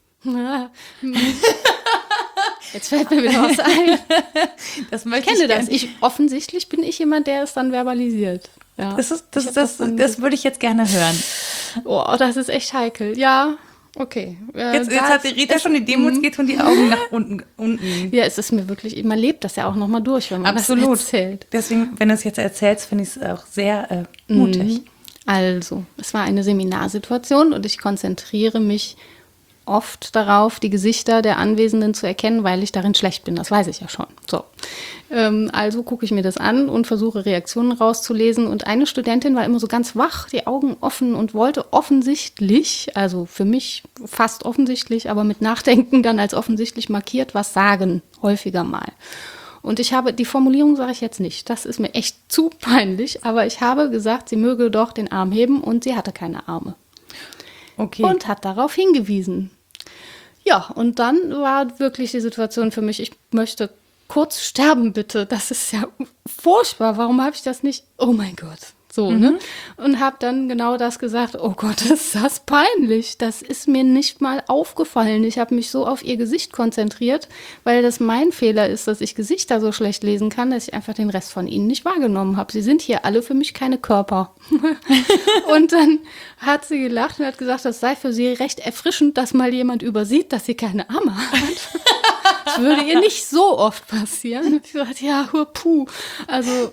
jetzt fällt mir wieder was ein. Ich kenne das. Offensichtlich bin ich jemand, der es dann verbalisiert. Ja. Das würde ich jetzt gerne hören. Oh, das ist echt heikel. Ja, okay. Jetzt hat die Rita schon die Demut, geht und die Augen nach unten. Ja, es ist mir wirklich, man lebt das ja auch nochmal durch, wenn man das erzählt. Deswegen, wenn du es jetzt erzählst, finde ich es auch sehr mutig. Also, es war eine Seminarsituation und ich konzentriere mich oft darauf, die Gesichter der Anwesenden zu erkennen, weil ich darin schlecht bin. Das weiß ich ja schon. So. Also gucke ich mir das an und versuche Reaktionen rauszulesen. Und eine Studentin war immer so ganz wach, die Augen offen und wollte offensichtlich, also für mich fast offensichtlich, aber mit Nachdenken dann als offensichtlich markiert, was sagen, häufiger mal. Und ich habe, die Formulierung sage ich jetzt nicht, das ist mir echt zu peinlich, aber ich habe gesagt, sie möge doch den Arm heben und sie hatte keine Arme. Okay. Und hat darauf hingewiesen. Ja, und dann war wirklich die Situation für mich, ich möchte kurz sterben, bitte. Das ist ja furchtbar. Warum habe ich das nicht? Oh mein Gott. So, ne? Und habe dann genau das gesagt, oh Gott, ist das peinlich. Das ist mir nicht mal aufgefallen. Ich habe mich so auf ihr Gesicht konzentriert, weil das mein Fehler ist, dass ich Gesichter so schlecht lesen kann, dass ich einfach den Rest von ihnen nicht wahrgenommen habe. Sie sind hier alle für mich keine Körper. Und dann hat sie gelacht und hat gesagt, das sei für sie recht erfrischend, dass mal jemand übersieht, dass sie keine Arme hat. Das würde ihr nicht so oft passieren. Ich dachte, ja, puh. Also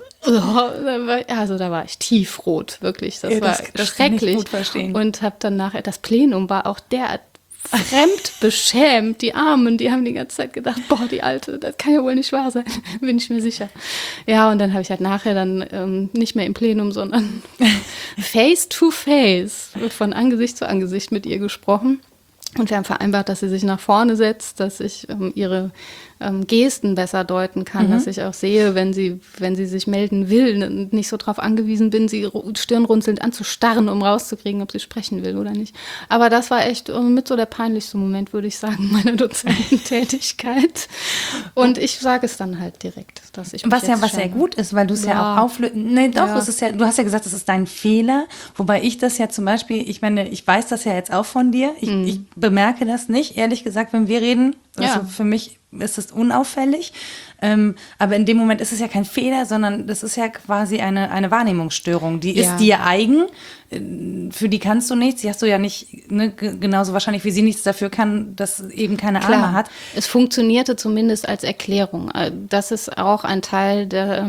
da war ich tiefrot, wirklich. Das war das schrecklich. kann ich gut verstehen. Und habe dann nachher, das Plenum war auch derart fremd beschämt. Die Armen, die haben die ganze Zeit gedacht, boah, die Alte, das kann ja wohl nicht wahr sein, bin ich mir sicher. Ja, und dann habe ich halt nachher dann nicht mehr im Plenum, sondern face to face, von Angesicht zu Angesicht mit ihr gesprochen. Und wir haben vereinbart, dass sie sich nach vorne setzt, dass ich ihre Gesten besser deuten kann, dass ich auch sehe, wenn sie sich melden will und nicht so darauf angewiesen bin, sie stirnrunzelnd anzustarren, um rauszukriegen, ob sie sprechen will oder nicht. Aber das war echt mit so der peinlichste Moment, würde ich sagen, meiner Dozententätigkeit. Und ich sage es dann halt direkt, dass ich mich Was ja gut ist, weil du es ja auch auflösen. Nee, doch, es ist ja, du hast ja gesagt, es ist dein Fehler, wobei ich das ja zum Beispiel, ich meine, ich weiß das ja jetzt auch von dir, ich bemerke das nicht, ehrlich gesagt, wenn wir reden. Also für mich ist es unauffällig. Aber in dem Moment ist es ja kein Fehler, sondern das ist ja quasi eine Wahrnehmungsstörung. Die ist dir eigen, für die kannst du nichts. Die hast du ja nicht, ne, genauso wahrscheinlich wie sie nichts dafür kann, dass eben keine Arme hat. Es funktionierte zumindest als Erklärung. Das ist auch ein Teil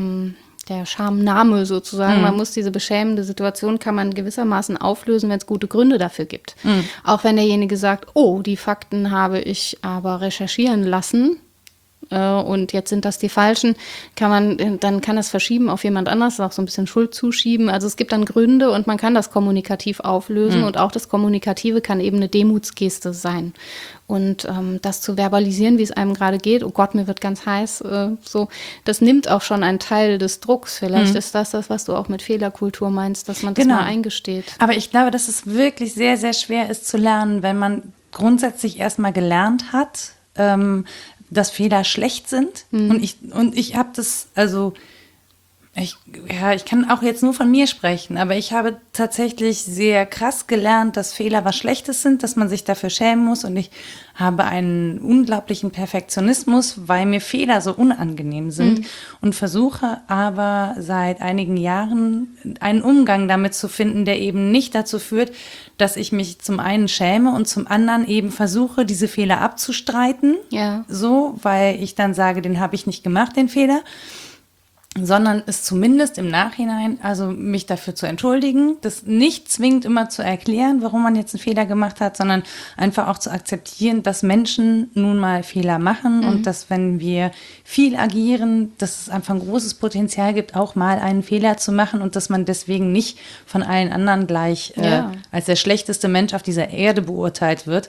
der Schamnahme sozusagen. Man muss diese beschämende Situation, kann man gewissermaßen auflösen, wenn es gute Gründe dafür gibt. Auch wenn derjenige sagt, oh, die Fakten habe ich aber recherchieren lassen und jetzt sind das die falschen, dann kann das verschieben auf jemand anders, auch so ein bisschen Schuld zuschieben. Also es gibt dann Gründe und man kann das kommunikativ auflösen und auch das Kommunikative kann eben eine Demutsgeste sein. Und das zu verbalisieren, wie es einem gerade geht, oh Gott, mir wird ganz heiß, so, das nimmt auch schon einen Teil des Drucks. Vielleicht ist das, was du auch mit Fehlerkultur meinst, dass man das mal eingesteht. Aber ich glaube, dass es wirklich sehr, sehr schwer ist zu lernen, wenn man grundsätzlich erstmal gelernt hat, dass Fehler schlecht sind. Und ich habe das, also ich kann auch jetzt nur von mir sprechen, aber ich habe tatsächlich sehr krass gelernt, dass Fehler was Schlechtes sind, dass man sich dafür schämen muss, und ich habe einen unglaublichen Perfektionismus, weil mir Fehler so unangenehm sind, und versuche aber seit einigen Jahren einen Umgang damit zu finden, der eben nicht dazu führt, dass ich mich zum einen schäme und zum anderen eben versuche, diese Fehler abzustreiten, so, weil ich dann sage, den habe ich nicht gemacht, den Fehler, sondern es zumindest im Nachhinein, also mich dafür zu entschuldigen, das nicht zwingend immer zu erklären, warum man jetzt einen Fehler gemacht hat, sondern einfach auch zu akzeptieren, dass Menschen nun mal Fehler machen und dass, wenn wir viel agieren, dass es einfach ein großes Potenzial gibt, auch mal einen Fehler zu machen, und dass man deswegen nicht von allen anderen gleich als der schlechteste Mensch auf dieser Erde beurteilt wird.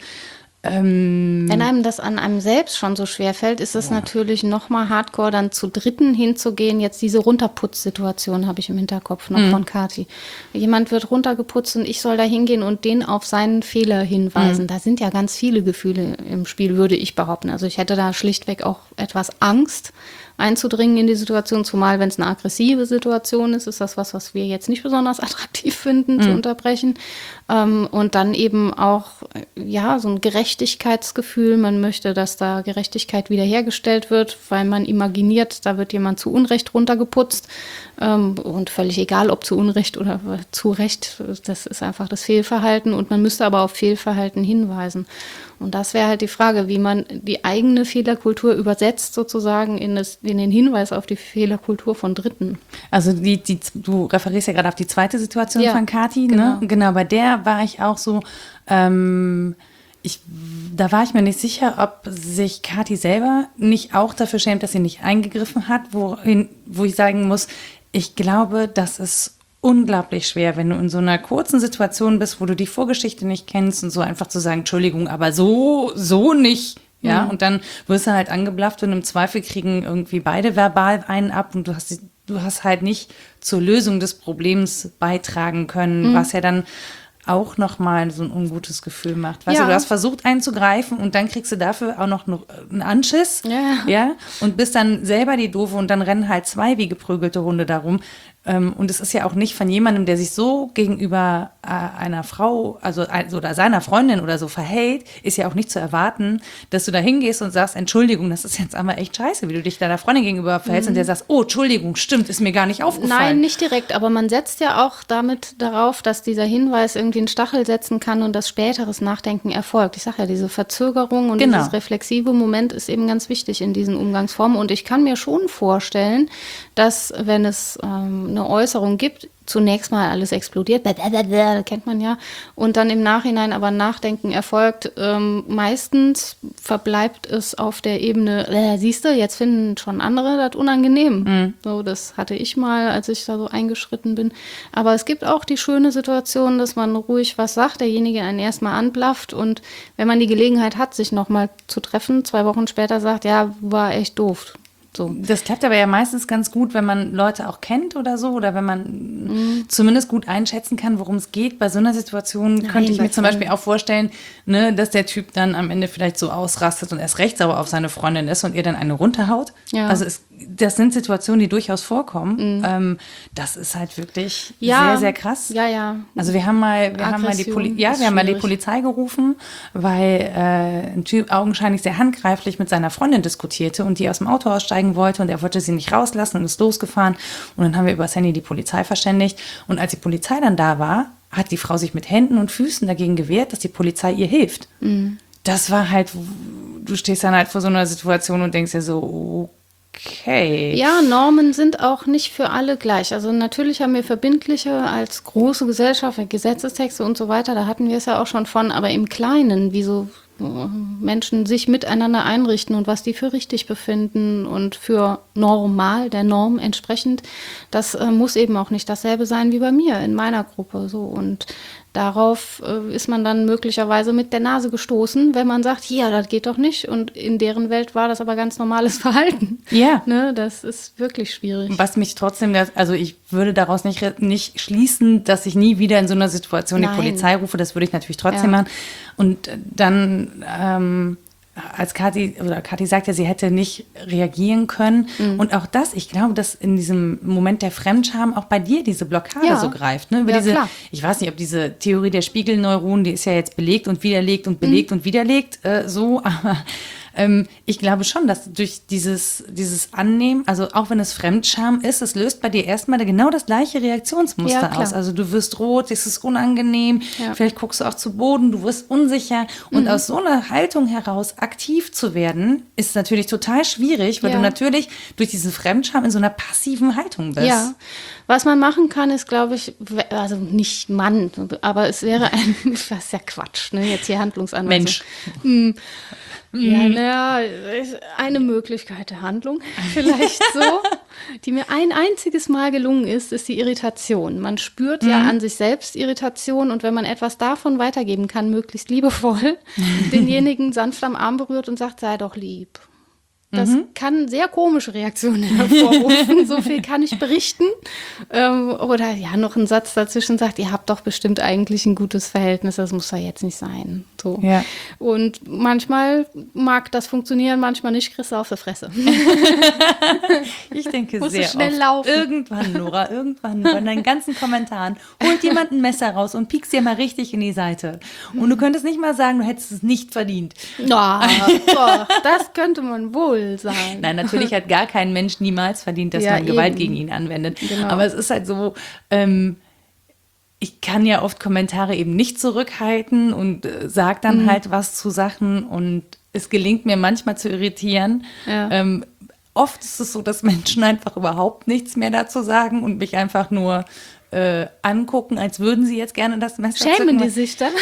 Wenn einem das an einem selbst schon so schwer fällt, ist es natürlich noch mal hardcore, dann zu Dritten hinzugehen. Jetzt diese Runterputzsituation habe ich im Hinterkopf noch von Kathi. Jemand wird runtergeputzt und ich soll da hingehen und den auf seinen Fehler hinweisen. Da sind ja ganz viele Gefühle im Spiel, würde ich behaupten. Also ich hätte da schlichtweg auch etwas Angst, einzudringen in die Situation, zumal wenn es eine aggressive Situation ist, ist das was wir jetzt nicht besonders attraktiv finden, zu unterbrechen. Und dann eben auch, so ein Gerechtigkeitsgefühl. Man möchte, dass da Gerechtigkeit wiederhergestellt wird, weil man imaginiert, da wird jemand zu Unrecht runtergeputzt. Und völlig egal, ob zu Unrecht oder zu Recht, das ist einfach das Fehlverhalten. Und man müsste aber auf Fehlverhalten hinweisen. Und das wäre halt die Frage, wie man die eigene Fehlerkultur übersetzt sozusagen in den Hinweis auf die Fehlerkultur von Dritten. Also du referierst ja gerade auf die zweite Situation von Kathi, ne? Genau, bei der war ich auch so, Da war ich mir nicht sicher, ob sich Kathi selber nicht auch dafür schämt, dass sie nicht eingegriffen hat, wo ich sagen muss, ich glaube, das ist unglaublich schwer, wenn du in so einer kurzen Situation bist, wo du die Vorgeschichte nicht kennst und so einfach zu sagen, Entschuldigung, aber so nicht. Ja, und dann wirst du halt angeblafft und im Zweifel kriegen irgendwie beide verbal einen ab und du hast halt nicht zur Lösung des Problems beitragen können, was ja dann auch nochmal so ein ungutes Gefühl macht. Weißt du, du hast versucht einzugreifen und dann kriegst du dafür auch noch einen Anschiss. Ja, und bist dann selber die Doofe und dann rennen halt 2 wie geprügelte Hunde darum. Und es ist ja auch nicht von jemandem, der sich so gegenüber einer Frau, also oder seiner Freundin oder so verhält, ist ja auch nicht zu erwarten, dass du da hingehst und sagst, Entschuldigung, das ist jetzt aber echt scheiße, wie du dich deiner Freundin gegenüber verhältst und der sagst, oh, Entschuldigung, stimmt, ist mir gar nicht aufgefallen. Nein, nicht direkt, aber man setzt ja auch damit darauf, dass dieser Hinweis irgendwie einen Stachel setzen kann und das späteres Nachdenken erfolgt. Ich sage ja, diese Verzögerung und dieses reflexive Moment ist eben ganz wichtig in diesen Umgangsformen und ich kann mir schon vorstellen, dass wenn es eine Äußerung gibt, zunächst mal alles explodiert, kennt man ja, und dann im Nachhinein aber Nachdenken erfolgt. Meistens verbleibt es auf der Ebene, siehst du, jetzt finden schon andere das unangenehm. So, das hatte ich mal, als ich da so eingeschritten bin. Aber es gibt auch die schöne Situation, dass man ruhig was sagt, derjenige einen erstmal anblafft und wenn man die Gelegenheit hat, sich nochmal zu treffen, 2 Wochen später sagt, ja, war echt doof. So. Das klappt aber ja meistens ganz gut, wenn man Leute auch kennt oder so oder wenn man zumindest gut einschätzen kann, worum es geht. Bei so einer Situation könnte ich mir zum Beispiel auch vorstellen, ne, dass der Typ dann am Ende vielleicht so ausrastet und erst recht sauer auf seine Freundin ist und ihr dann eine runterhaut. Ja. Also das sind Situationen, die durchaus vorkommen. Das ist halt wirklich sehr, sehr krass. Ja. Also wir haben mal die Polizei gerufen, weil ein Typ augenscheinlich sehr handgreiflich mit seiner Freundin diskutierte und die aus dem Auto aussteigen wollte und er wollte sie nicht rauslassen und ist losgefahren. Und dann haben wir über das Handy die Polizei verständigt. Und als die Polizei dann da war, hat die Frau sich mit Händen und Füßen dagegen gewehrt, dass die Polizei ihr hilft. Das war halt, du stehst dann halt vor so einer Situation und denkst dir so, okay. Ja, Normen sind auch nicht für alle gleich. Also natürlich haben wir verbindliche als große Gesellschaft, Gesetzestexte und so weiter, da hatten wir es ja auch schon von, aber im Kleinen, wie so Menschen sich miteinander einrichten und was die für richtig befinden und für normal, der Norm entsprechend, das muss eben auch nicht dasselbe sein wie bei mir in meiner Gruppe. So. Und darauf ist man dann möglicherweise mit der Nase gestoßen, wenn man sagt, ja, das geht doch nicht. Und in deren Welt war das aber ganz normales Verhalten. Ja. Ne, das ist wirklich schwierig. Was mich trotzdem, also ich würde daraus nicht schließen, dass ich nie wieder in so einer Situation die Polizei rufe. Das würde ich natürlich trotzdem machen. Und dann als Kathi sagt ja, sie hätte nicht reagieren können. Und auch das, ich glaube, dass in diesem Moment der Fremdscham auch bei dir diese Blockade so greift. Ne? Über klar. Ich weiß nicht, ob diese Theorie der Spiegelneuronen, die ist ja jetzt belegt und widerlegt und belegt und widerlegt, aber ich glaube schon, dass durch dieses Annehmen, also auch wenn es Fremdscham ist, es löst bei dir erstmal genau das gleiche Reaktionsmuster aus. Also du wirst rot, es ist unangenehm, vielleicht guckst du auch zu Boden, du wirst unsicher. Und aus so einer Haltung heraus aktiv zu werden, ist natürlich total schwierig, weil du natürlich durch diesen Fremdscham in so einer passiven Haltung bist. Ja, was man machen kann, ist, glaube ich, also nicht Mann, aber es wäre das ist ja Quatsch, ne? Jetzt hier Handlungsanweisung. Mensch. Ja, eine Möglichkeit der Handlung, vielleicht so, die mir ein einziges Mal gelungen ist die Irritation. Man spürt ja an sich selbst Irritation und wenn man etwas davon weitergeben kann, möglichst liebevoll, denjenigen sanft am Arm berührt und sagt, sei doch lieb. Das kann sehr komische Reaktionen hervorrufen. So viel kann ich berichten. Oder noch ein Satz dazwischen sagt, ihr habt doch bestimmt eigentlich ein gutes Verhältnis, das muss doch jetzt nicht sein. So. Ja. Und manchmal mag das funktionieren, manchmal nicht, kriegst du auf die Fresse. Ich denke musst sehr schnell oft. Laufen. Irgendwann, Nora, irgendwann bei deinen ganzen Kommentaren holt jemand ein Messer raus und piekst dir mal richtig in die Seite. Und du könntest nicht mal sagen, du hättest es nicht verdient. Doch, das könnte man wohl sein. Nein, natürlich hat gar kein Mensch niemals verdient, dass man Gewalt gegen ihn anwendet. Genau. Aber es ist halt so, ich kann ja oft Kommentare eben nicht zurückhalten und sage dann halt was zu Sachen und es gelingt mir manchmal zu irritieren. Ja. Oft ist es so, dass Menschen einfach überhaupt nichts mehr dazu sagen und mich einfach nur angucken, als würden sie jetzt gerne das Messer Schämen zücken. die sich dann?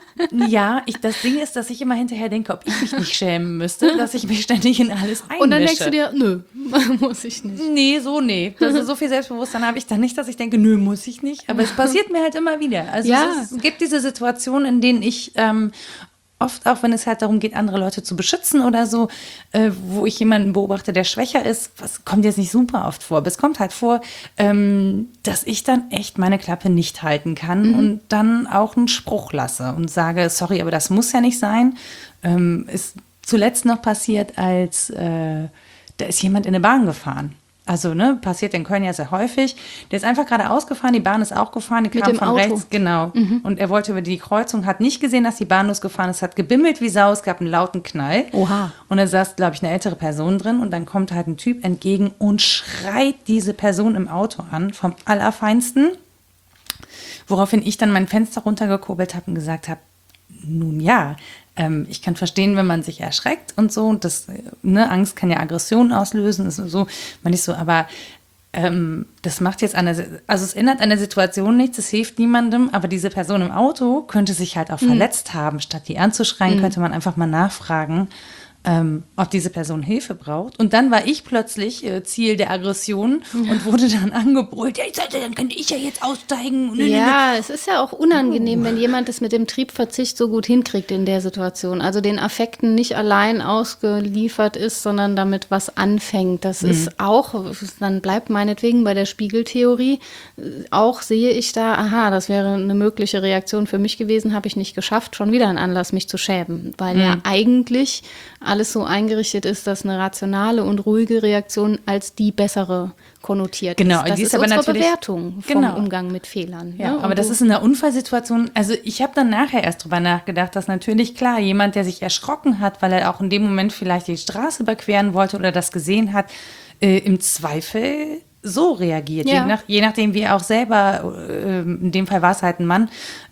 Ja, das Ding ist, dass ich immer hinterher denke, ob ich mich nicht schämen müsste, dass ich mich ständig in alles einmische. Und dann denkst du dir, nö, muss ich nicht. Nee. Also so viel Selbstbewusstsein habe ich dann nicht, dass ich denke, nö, muss ich nicht. Aber es passiert mir halt immer wieder. Also Ja. es gibt diese Situationen, in denen ich oft auch, wenn es halt darum geht, andere Leute zu beschützen oder so, wo ich jemanden beobachte, der schwächer ist, was kommt jetzt nicht super oft vor, aber es kommt halt vor, dass ich dann echt meine Klappe nicht halten kann und dann auch einen Spruch lasse und sage, sorry, aber das muss ja nicht sein. Ist zuletzt noch passiert, als da ist jemand in eine Bahn gefahren. Also, ne, passiert in Köln ja sehr häufig. Der ist einfach geradeaus gefahren, die Bahn ist auch gefahren, die kam dem von Auto. rechts, genau. Und er wollte über die Kreuzung, hat nicht gesehen, dass die Bahn losgefahren ist, hat gebimmelt wie Sau, es gab einen lauten Knall. Oha. Und da saß, glaube ich, eine ältere Person drin und dann kommt halt ein Typ entgegen und schreit diese Person im Auto an, vom Allerfeinsten. Woraufhin ich dann mein Fenster runtergekurbelt habe und gesagt habe, nun ja, ich kann verstehen, wenn man sich erschreckt und so. Und das, ne, Angst kann ja Aggression auslösen. Ist so, man nicht so, aber das macht jetzt also es ändert an der Situation nichts, es hilft niemandem, aber diese Person im Auto könnte sich halt auch verletzt haben. Statt die anzuschreien, könnte man einfach mal nachfragen, ob diese Person Hilfe braucht. Und dann war ich plötzlich Ziel der Aggression und wurde dann angebrüllt, ja, dann könnte ich ja jetzt aussteigen. Ja, es ist ja auch unangenehm, wenn jemand es mit dem Triebverzicht so gut hinkriegt in der Situation. Also den Affekten nicht allein ausgeliefert ist, sondern damit was anfängt. Das ist auch, dann bleibt meinetwegen bei der Spiegeltheorie, auch sehe ich da, aha, das wäre eine mögliche Reaktion für mich gewesen, habe ich nicht geschafft, schon wieder ein Anlass, mich zu schämen. Weil ja eigentlich alles so eingerichtet ist, dass eine rationale und ruhige Reaktion als die bessere konnotiert Genau, ist. Das die ist ist aber unsere natürlich- Bewertung vom Genau. Umgang mit Fehlern. Ja, ne? aber Und das ist in der Unfallsituation, also ich habe dann nachher erst drüber nachgedacht, dass natürlich klar, jemand, der sich erschrocken hat, weil er auch in dem Moment vielleicht die Straße überqueren wollte oder das gesehen hat, im Zweifel so reagiert. Ja. Je nachdem, wie er auch selber, in dem Fall war es halt ein Mann,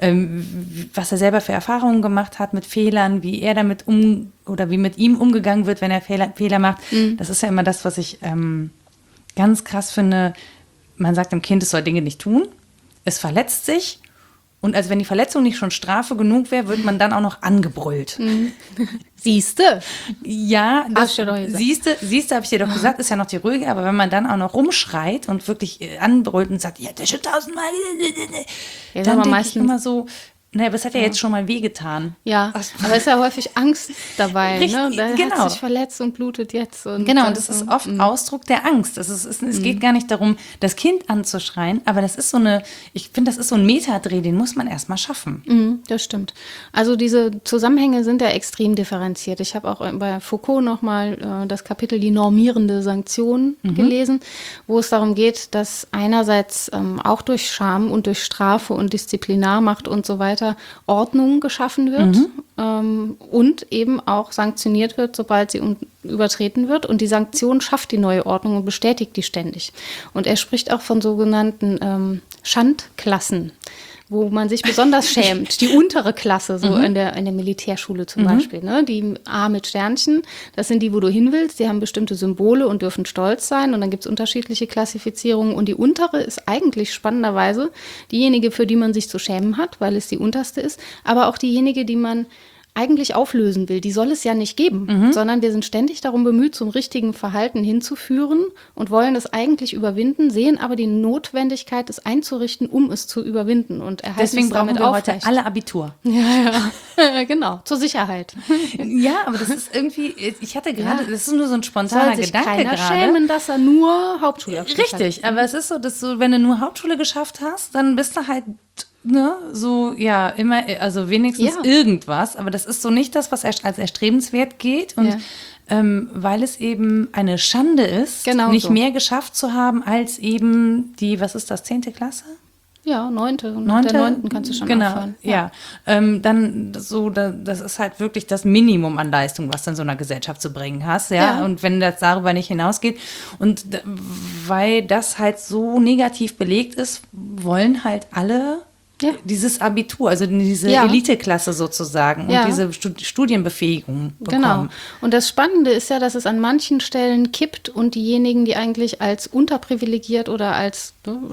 was er selber für Erfahrungen gemacht hat mit Fehlern, wie er damit oder wie mit ihm umgegangen wird, wenn er Fehler macht. Das ist ja immer das, was ich ganz krass finde. Man sagt dem Kind, es soll Dinge nicht tun. Es verletzt sich. Und als wenn die Verletzung nicht schon Strafe genug wäre, wird man dann auch noch angebrüllt. Siehste, Ja, Hast du doch gesagt. siehste, habe ich dir doch gesagt, ist ja noch die ruhige. Aber wenn man dann auch noch rumschreit und wirklich anbrüllt und sagt, ja, das schon 1000-mal, Ja, dann aber denke ich meistens- immer so, naja, aber es hat ja jetzt schon mal wehgetan. ja, aber es ist ja häufig Angst dabei. Richtig, Ne? Da genau. hat sich verletzt und blutet jetzt. Und Genau, dann und das ist oft Ausdruck der Angst. Es geht gar nicht darum, das Kind anzuschreien, aber das ist ich finde, das ist so ein Metadreh, den muss man erstmal schaffen. Das stimmt. Also diese Zusammenhänge sind ja extrem differenziert. Ich habe auch bei Foucault nochmal das Kapitel Die normierende Sanktion gelesen, wo es darum geht, dass einerseits auch durch Scham und durch Strafe und Disziplinarmacht und so weiter Ordnung geschaffen wird und eben auch sanktioniert wird, sobald sie übertreten wird. Und die Sanktion schafft die neue Ordnung und bestätigt die ständig. Und er spricht auch von sogenannten Schandklassen, wo man sich besonders schämt. Die untere Klasse, so in der Militärschule zum Beispiel. Ne? Die A mit Sternchen, das sind die, wo du hin willst. Die haben bestimmte Symbole und dürfen stolz sein. Und dann gibt es unterschiedliche Klassifizierungen. Und die untere ist eigentlich spannenderweise diejenige, für die man sich zu schämen hat, weil es die unterste ist. Aber auch diejenige, die man eigentlich auflösen will. Die soll es ja nicht geben, sondern wir sind ständig darum bemüht, zum richtigen Verhalten hinzuführen und wollen es eigentlich überwinden, sehen aber die Notwendigkeit, es einzurichten, um es zu überwinden und erhalten Deswegen es brauchen damit wir heute aufrecht. alle Abitur. Ja, genau, zur Sicherheit. Ja, aber das ist irgendwie, ich hatte gerade, das ist nur so ein spontaner Soll sich Gedanke keiner gerade. schämen, dass er nur Hauptschulabschluss hat. Richtig, aber es ist so, dass wenn du nur Hauptschule geschafft hast, dann bist du halt, ne, so, ja, immer, also wenigstens Ja. irgendwas, aber das ist so nicht das, was als erstrebenswert geht und Ja. weil es eben eine Schande ist, Genau nicht so. mehr geschafft zu haben als eben die, was ist das, 10. Klasse? Ja, 9. Und nach der 9. kannst du schon genau, aufhören. Ja. Dann so, das ist halt wirklich das Minimum an Leistung, was du in so einer Gesellschaft zu bringen hast, ja. Ja. Und wenn das darüber nicht hinausgeht und weil das halt so negativ belegt ist, wollen halt alle Ja. dieses Abitur, also diese Eliteklasse sozusagen und diese Studienbefähigung bekommen. Genau. Und das Spannende ist ja, dass es an manchen Stellen kippt und diejenigen, die eigentlich als unterprivilegiert oder als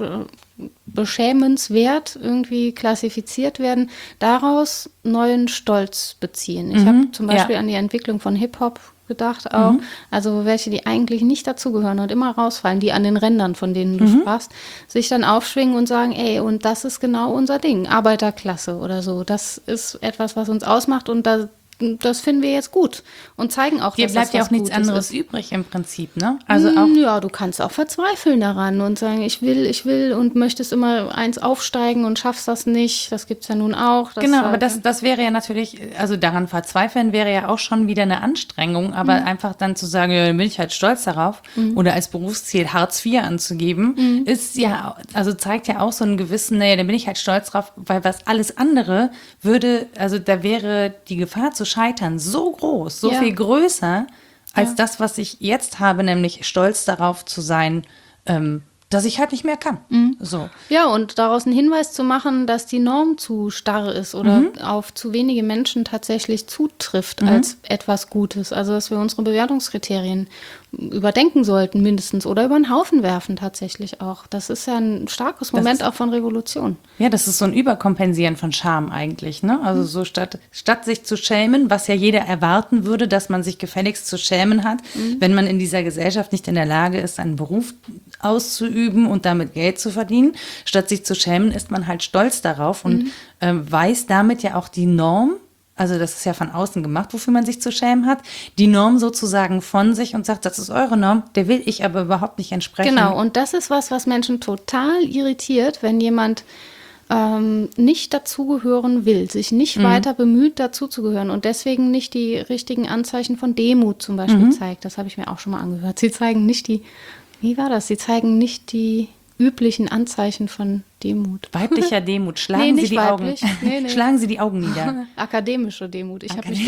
beschämenswert irgendwie klassifiziert werden, daraus neuen Stolz beziehen. Ich habe zum Beispiel an die Entwicklung von Hip-Hop gedacht auch. Also welche, die eigentlich nicht dazugehören und immer rausfallen, die an den Rändern, von denen du sprachst, sich dann aufschwingen und sagen, ey, und das ist genau unser Ding, Arbeiterklasse oder so. Das ist etwas, was uns ausmacht und das finden wir jetzt gut und zeigen auch, Dir dass bleibt das ja was auch nichts Gutes anderes ist. übrig im Prinzip, ne? Also auch Ja, du kannst auch verzweifeln daran und sagen, ich will und möchtest immer eins aufsteigen und schaffst das nicht. Das gibt's ja nun auch. genau, aber das wäre ja natürlich, also daran verzweifeln wäre ja auch schon wieder eine Anstrengung, aber einfach dann zu sagen, ja, dann bin ich halt stolz darauf oder als Berufsziel Hartz IV anzugeben, ist ja, also zeigt ja auch so einen gewissen, naja, dann bin ich halt stolz drauf, weil was alles andere würde, also da wäre die Gefahr zu scheitern so groß, so viel größer als das, was ich jetzt habe, nämlich stolz darauf zu sein, dass ich halt nicht mehr kann. So. Ja, und daraus einen Hinweis zu machen, dass die Norm zu starr ist oder auf zu wenige Menschen tatsächlich zutrifft als etwas Gutes. Also, dass wir unsere Bewertungskriterien überdenken sollten mindestens oder über den Haufen werfen tatsächlich auch. Das ist ja ein starkes Moment auch von Revolution. Ja, das ist so ein Überkompensieren von Scham eigentlich, ne? Also so statt sich zu schämen, was ja jeder erwarten würde, dass man sich gefälligst zu schämen hat, wenn man in dieser Gesellschaft nicht in der Lage ist, einen Beruf auszuüben und damit Geld zu verdienen. Statt sich zu schämen, ist man halt stolz darauf und weist damit ja auch die Norm, also das ist ja von außen gemacht, wofür man sich zu schämen hat, die Norm sozusagen von sich und sagt, das ist eure Norm, der will ich aber überhaupt nicht entsprechen. Genau, und das ist was Menschen total irritiert, wenn jemand nicht dazugehören will, sich nicht weiter bemüht, dazuzugehören und deswegen nicht die richtigen Anzeichen von Demut zum Beispiel zeigt. Das habe ich mir auch schon mal angehört. Sie zeigen nicht wie war das? Sie zeigen nicht die üblichen Anzeichen von Demut. Weiblicher Demut. Schlagen Sie die weiblich. Augen. Nee. Schlagen Sie die Augen nieder. Akademische Demut. Ich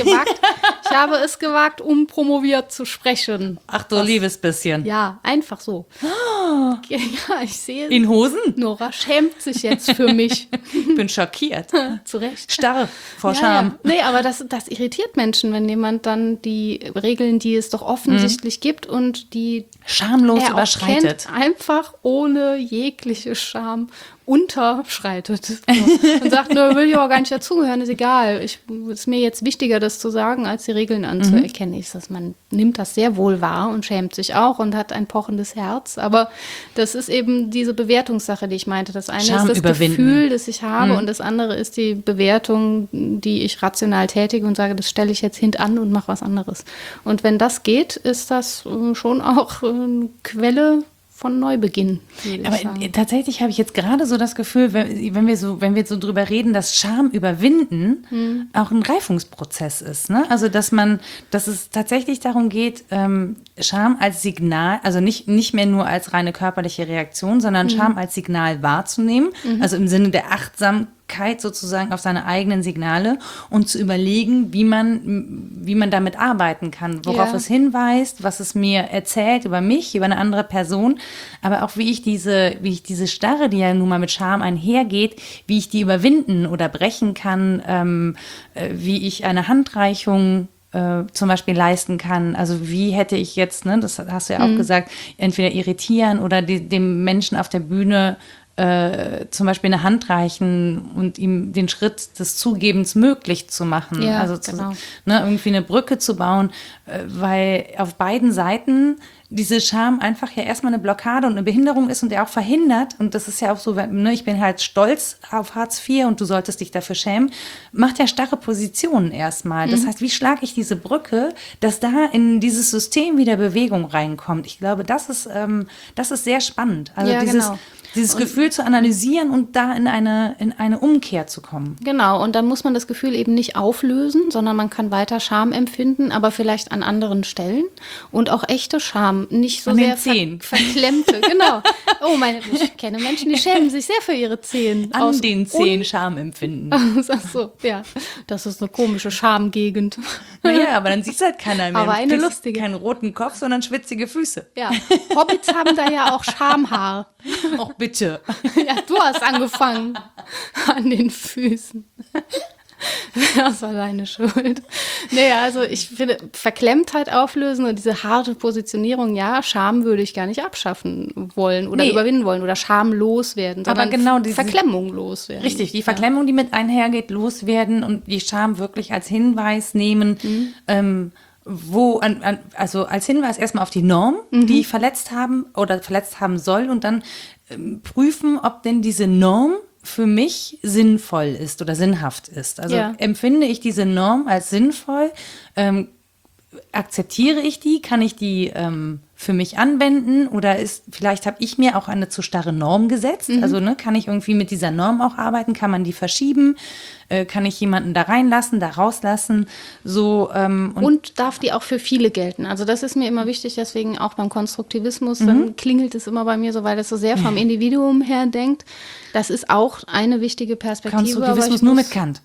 habe es gewagt, um promoviert zu sprechen. Ach du liebes bisschen. Ja, einfach so. Ja, ich sehe. In Hosen? Nora schämt sich jetzt für mich. Ich bin schockiert. Zu Recht. Starr vor Scham. Ja. Nee, aber das irritiert Menschen, wenn jemand dann die Regeln, die es doch offensichtlich gibt und die schamlos er auch überschreitet. Kennt, einfach ohne jegliche Scham unterschreitet. So. Und sagt, nö, will ich aber gar nicht dazugehören, ist egal. Ist mir jetzt wichtiger, das zu sagen, als die Regeln anzuerkennen. Man nimmt das sehr wohl wahr und schämt sich auch und hat ein pochendes Herz. Aber das ist eben diese Bewertungssache, die ich meinte. Das eine Scham ist das überwinden. Gefühl, das ich habe und das andere ist die Bewertung, die ich rational tätige und sage, das stelle ich jetzt hintan und mache was anderes. Und wenn das geht, ist das schon auch eine Quelle von Neubeginn. Aber tatsächlich habe ich jetzt gerade so das Gefühl, wenn wir so drüber reden, dass Scham überwinden auch ein Reifungsprozess ist, ne? Also dass es tatsächlich darum geht, Scham als Signal, also nicht mehr nur als reine körperliche Reaktion, sondern Scham als Signal wahrzunehmen, also im Sinne der Achtsamkeit sozusagen auf seine eigenen Signale und zu überlegen, wie man damit arbeiten kann, worauf es hinweist, was es mir erzählt über mich, über eine andere Person, aber auch wie ich diese Starre, die ja nun mal mit Scham einhergeht, wie ich die überwinden oder brechen kann, wie ich eine Handreichung zum Beispiel leisten kann. Also wie hätte ich jetzt, ne, das hast du ja auch gesagt, entweder irritieren oder dem Menschen auf der Bühne zum Beispiel eine Hand reichen und ihm den Schritt des Zugebens möglich zu machen. Ja, also genau. Irgendwie eine Brücke zu bauen, weil auf beiden Seiten diese Scham einfach ja erstmal eine Blockade und eine Behinderung ist und der auch verhindert, und das ist ja auch so, ne, ich bin halt stolz auf Hartz IV und du solltest dich dafür schämen, macht ja starre Positionen erstmal. Das heißt, wie schlage ich diese Brücke, dass da in dieses System wieder Bewegung reinkommt? Ich glaube, das ist sehr spannend. Also ja, dieses Gefühl zu analysieren und da in eine Umkehr zu kommen. Genau, und dann muss man das Gefühl eben nicht auflösen, sondern man kann weiter Scham empfinden, aber vielleicht an anderen Stellen. Und auch echte Scham, nicht so an sehr den Zehen. verklemmte. Genau. Oh, ich kenne Menschen, die schämen sich sehr für ihre Zehen. An den Zehen Scham empfinden. Ach so, ja. Das ist eine komische Schamgegend. Naja, aber dann sieht es halt keiner mehr. Aber eine Du kriegst lustige. keinen roten Kopf, sondern schwitzige Füße. Ja, Hobbits haben da ja auch Schamhaar. Auch bitte. Ja, du hast angefangen an den Füßen. Das war deine Schuld. Nee, also ich finde, Verklemmtheit auflösen und diese harte Positionierung, ja, Scham würde ich gar nicht abschaffen wollen oder überwinden wollen oder schamlos werden, sondern aber genau diese Verklemmung loswerden. Richtig, die Verklemmung, die mit einhergeht, loswerden und die Scham wirklich als Hinweis nehmen, also als Hinweis erstmal auf die Norm, die ich verletzt haben oder verletzt haben soll und dann prüfen, ob denn diese Norm für mich sinnvoll ist oder sinnhaft ist. Also empfinde ich diese Norm als sinnvoll, akzeptiere ich die, kann ich die für mich anwenden oder vielleicht habe ich mir auch eine zu starre Norm gesetzt, also kann ich irgendwie mit dieser Norm auch arbeiten, kann man die verschieben, kann ich jemanden da reinlassen, da rauslassen, so. Und darf die auch für viele gelten. Also das ist mir immer wichtig, deswegen auch beim Konstruktivismus, dann klingelt es immer bei mir so, weil das so sehr vom Individuum her denkt. Das ist auch eine wichtige Perspektive. Konstruktivismus nur mit Kant.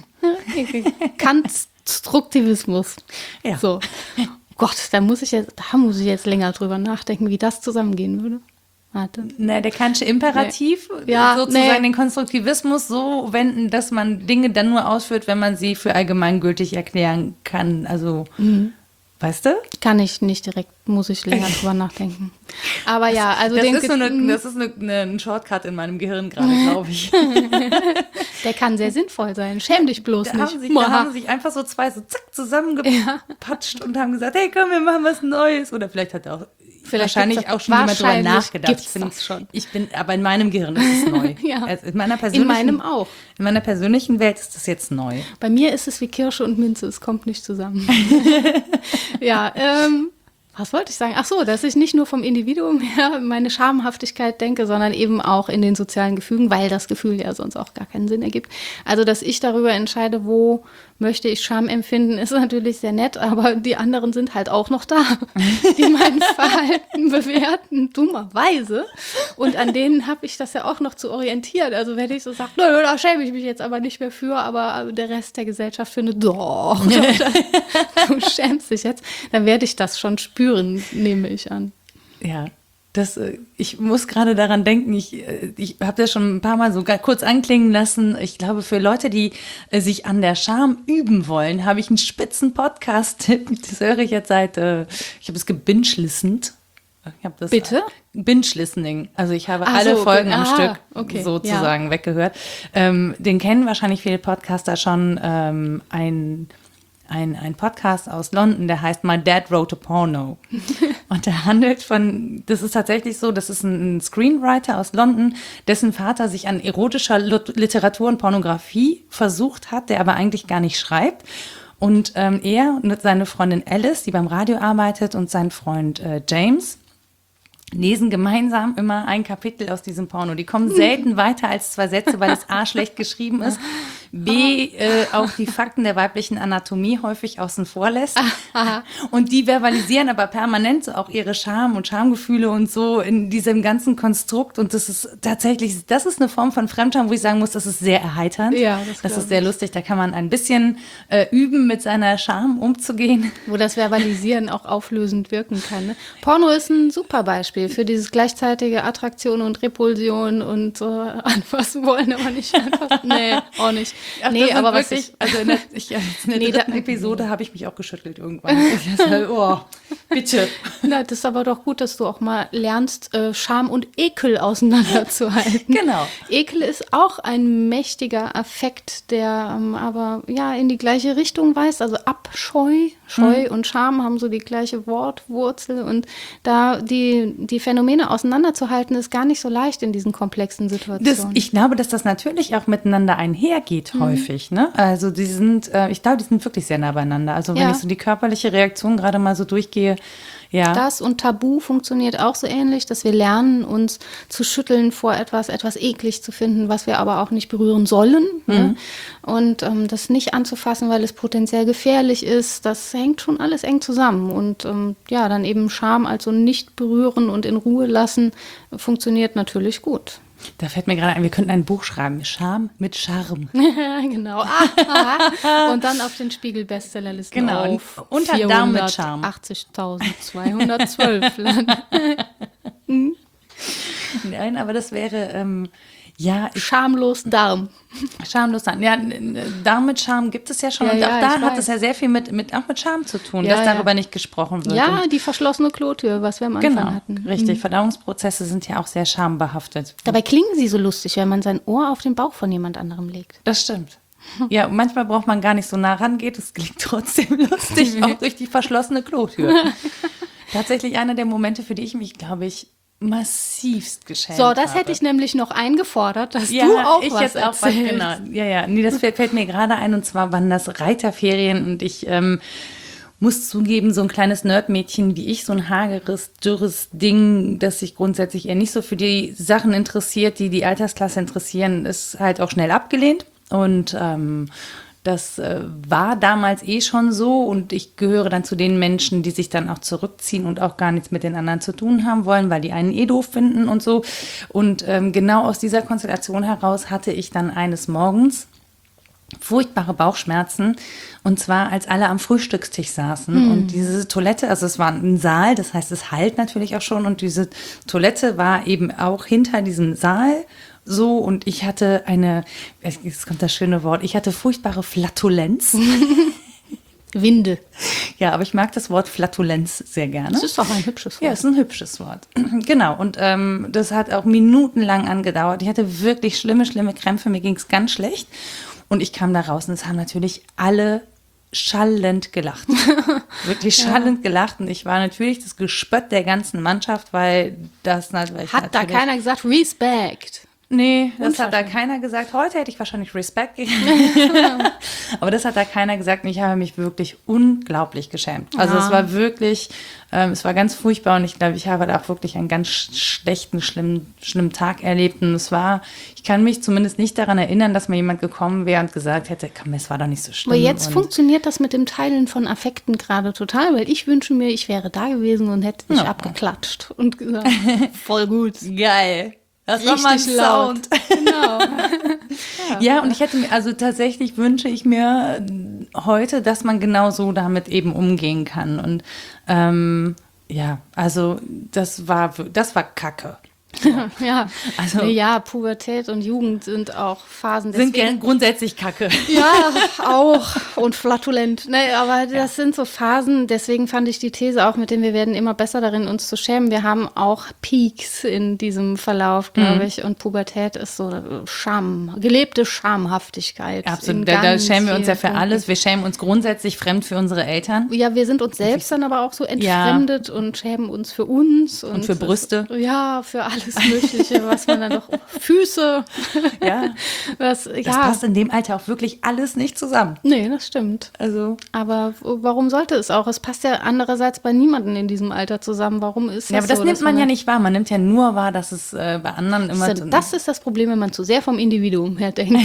Konstruktivismus. Ja. So. Gott, da muss ich jetzt länger drüber nachdenken, wie das zusammengehen würde. Warte. Ne, der kantische Imperativ, sozusagen den Konstruktivismus so wenden, dass man Dinge dann nur ausführt, wenn man sie für allgemeingültig erklären kann. Also, weißt du? Kann ich nicht direkt, muss ich länger drüber nachdenken. Aber ja, also das ist ein Shortcut in meinem Gehirn gerade, glaube ich. Der kann sehr sinnvoll sein. Schäm dich bloß nicht. Da haben sich einfach so zwei so zack zusammengepatscht und haben gesagt, hey, komm, wir machen was Neues. Oder vielleicht hat auch wahrscheinlich auch schon jemand drüber nachgedacht. Aber in meinem Gehirn ist es neu. Ja. Also in meinem auch. In meiner persönlichen Welt ist das jetzt neu. Bei mir ist es wie Kirsche und Minze, es kommt nicht zusammen. Ja, was wollte ich sagen? Ach so, dass ich nicht nur vom Individuum her meine Schamhaftigkeit denke, sondern eben auch in den sozialen Gefügen, weil das Gefühl ja sonst auch gar keinen Sinn ergibt. Also, dass ich darüber entscheide, wo möchte ich Scham empfinden, ist natürlich sehr nett, aber die anderen sind halt auch noch da, die mein Verhalten bewerten, dummerweise. Und an denen habe ich das ja auch noch zu orientieren. Also, wenn ich so sage, nö, da schäme ich mich jetzt aber nicht mehr für, aber der Rest der Gesellschaft findet, doch, du schämst dich jetzt, dann werde ich das schon spüren, nehme ich an. Ja. Ich muss gerade daran denken, ich habe das schon ein paar Mal so kurz anklingen lassen. Ich glaube, für Leute, die sich an der Scham üben wollen, habe ich einen spitzen Podcast-Tipp. Das höre ich jetzt ich habe es gebinge-listened. Bitte? Binge-Listening. Also ich habe alle Folgen am Stück sozusagen weggehört. Den kennen wahrscheinlich viele Podcaster schon. Ein Podcast aus London, der heißt My Dad Wrote a Porno. Und der handelt das ist tatsächlich so, das ist ein Screenwriter aus London, dessen Vater sich an erotischer Literatur und Pornografie versucht hat, der aber eigentlich gar nicht schreibt. Und er und seine Freundin Alice, die beim Radio arbeitet, und sein Freund James, lesen gemeinsam immer ein Kapitel aus diesem Porno. Die kommen selten weiter als 2 Sätze, weil es A, schlecht geschrieben ist, B, auch die Fakten der weiblichen Anatomie häufig außen vor lässt. Und die verbalisieren aber permanent so auch ihre Scham und Schamgefühle und so in diesem ganzen Konstrukt. Und das ist tatsächlich, das ist eine Form von Fremdscham, wo ich sagen muss, das ist sehr erheiternd. Ja, das ist sehr lustig. Da kann man ein bisschen üben, mit seiner Scham umzugehen. Wo das Verbalisieren auch auflösend wirken kann. Ne? Porno ist ein super Beispiel für dieses gleichzeitige Attraktion und Repulsion und anfassen wollen, aber nicht anfassen. Nee, auch nicht. Ach, nee, aber wirklich, in der dritten Episode habe ich mich auch geschüttelt irgendwann. Bitte. Na, das ist aber doch gut, dass du auch mal lernst, Scham und Ekel auseinanderzuhalten. Genau. Ekel ist auch ein mächtiger Affekt, der aber ja in die gleiche Richtung weist. Also Abscheu, Scheu und Scham haben so die gleiche Wortwurzel. Und da die Phänomene auseinanderzuhalten, ist gar nicht so leicht in diesen komplexen Situationen. Ich glaube, dass das natürlich auch miteinander einhergeht häufig. Ne? Also ich glaube, die sind wirklich sehr nah beieinander. Also wenn ich so die körperliche Reaktion gerade mal so durchgehe, ja. Das und Tabu funktioniert auch so ähnlich, dass wir lernen, uns zu schütteln vor etwas eklig zu finden, was wir aber auch nicht berühren sollen. Ne? Und das nicht anzufassen, weil es potenziell gefährlich ist, das hängt schon alles eng zusammen. Und dann eben Scham, also nicht berühren und in Ruhe lassen, funktioniert natürlich gut. Da fällt mir gerade ein, wir könnten ein Buch schreiben, Scham mit Charme. Genau. Und dann auf den Spiegel-Bestsellerlisten auf unter Darm mit Charme. 80.212 landen. Nein, aber das wäre, Schamlos Darm. schamlos sein. Ja, Darm mit Scham gibt es ja schon. Ja, und auch ja, da ich hat weiß. es ja sehr viel auch mit Scham zu tun, Ja, dass ja. darüber nicht gesprochen wird. Ja, Und die verschlossene Klotür, was wir am Anfang genau, hatten. richtig. Verdauungsprozesse sind ja auch sehr schambehaftet. Dabei klingen sie so lustig, wenn man sein Ohr auf den Bauch von jemand anderem legt. Das stimmt. Ja, und manchmal braucht man gar nicht so nah rangeht. Es klingt trotzdem lustig, auch durch die verschlossene Klotür. Tatsächlich einer der Momente, für die ich mich, glaube ich, massivst geschämt So, das habe. hätte ich nämlich noch eingefordert, dass Ja, du auch ich was jetzt auch was, erzählst. genau. Ja. Nee, das fällt mir gerade ein, und zwar waren das Reiterferien, und ich muss zugeben, so ein kleines Nerdmädchen wie ich, so ein hageres, dürres Ding, das sich grundsätzlich eher nicht so für die Sachen interessiert, die die Altersklasse interessieren, ist halt auch schnell abgelehnt. Und das war damals schon so, und ich gehöre dann zu den Menschen, die sich dann auch zurückziehen und auch gar nichts mit den anderen zu tun haben wollen, weil die einen doof finden und so. Und genau aus dieser Konstellation heraus hatte ich dann eines Morgens furchtbare Bauchschmerzen, und zwar als alle am Frühstückstisch saßen und diese Toilette, also es war ein Saal, das heißt, es hallt natürlich auch schon, und diese Toilette war eben auch hinter diesem Saal so, und ich hatte jetzt kommt das schöne Wort, ich hatte furchtbare Flatulenz. Winde. Ja, aber ich mag das Wort Flatulenz sehr gerne. Das ist doch ein hübsches Wort. Ja, ist ein hübsches Wort. Genau, und das hat auch minutenlang angedauert. Ich hatte wirklich schlimme Krämpfe, mir ging es ganz schlecht. Und ich kam da raus, und es haben natürlich alle schallend gelacht. Wirklich schallend gelacht. Und ich war natürlich das Gespött der ganzen Mannschaft, weil das natürlich... Hat da keiner gesagt, Respekt? Nee, das hat da keiner gesagt. Heute hätte ich wahrscheinlich Respekt gegeben. Aber das hat da keiner gesagt, und ich habe mich wirklich unglaublich geschämt. Also Ja. es war wirklich, es war ganz furchtbar, und ich glaube, ich habe da auch wirklich einen ganz schlechten, schlimmen Tag erlebt. Und ich kann mich zumindest nicht daran erinnern, dass mir jemand gekommen wäre und gesagt hätte, komm, es war doch nicht so schlimm. Aber jetzt Und funktioniert das mit dem Teilen von Affekten gerade total, weil ich wünsche mir, ich wäre da gewesen und hätte dich Ja. abgeklatscht und gesagt, voll gut. geil. Das war mal ein Richtig laut. Sound. Genau. Ja, und also tatsächlich wünsche ich mir heute, dass man genau so damit eben umgehen kann. Und also das war Kacke. Ja, Also- nee, ja, Pubertät und Jugend sind auch Phasen. Sind deswegen- grundsätzlich Kacke. Ja, auch. Und flatulent. Nee, aber das sind so Phasen, deswegen fand ich die These auch mit dem, wir werden immer besser darin, uns zu schämen. Wir haben auch Peaks in diesem Verlauf, glaube ich. Und Pubertät ist so gelebte Schamhaftigkeit. Absolut. in Da ganz schämen wir uns ja für vielen alles. Wir schämen uns grundsätzlich fremd für unsere Eltern. Ja, wir sind uns selbst dann aber auch so entfremdet und schämen uns für uns. Und für Brüste. Ja, für alles Mögliche, was man dann doch... Füße. Ja. Das passt in dem Alter auch wirklich alles nicht zusammen. Nee, das stimmt. Also Aber warum sollte es auch? Es passt ja andererseits bei niemandem in diesem Alter zusammen. Warum ist das ja, aber das so? nimmt man ja nicht wahr. Man nimmt ja nur wahr, dass es bei anderen immer... Das ist das Problem, wenn man zu sehr vom Individuum her denkt.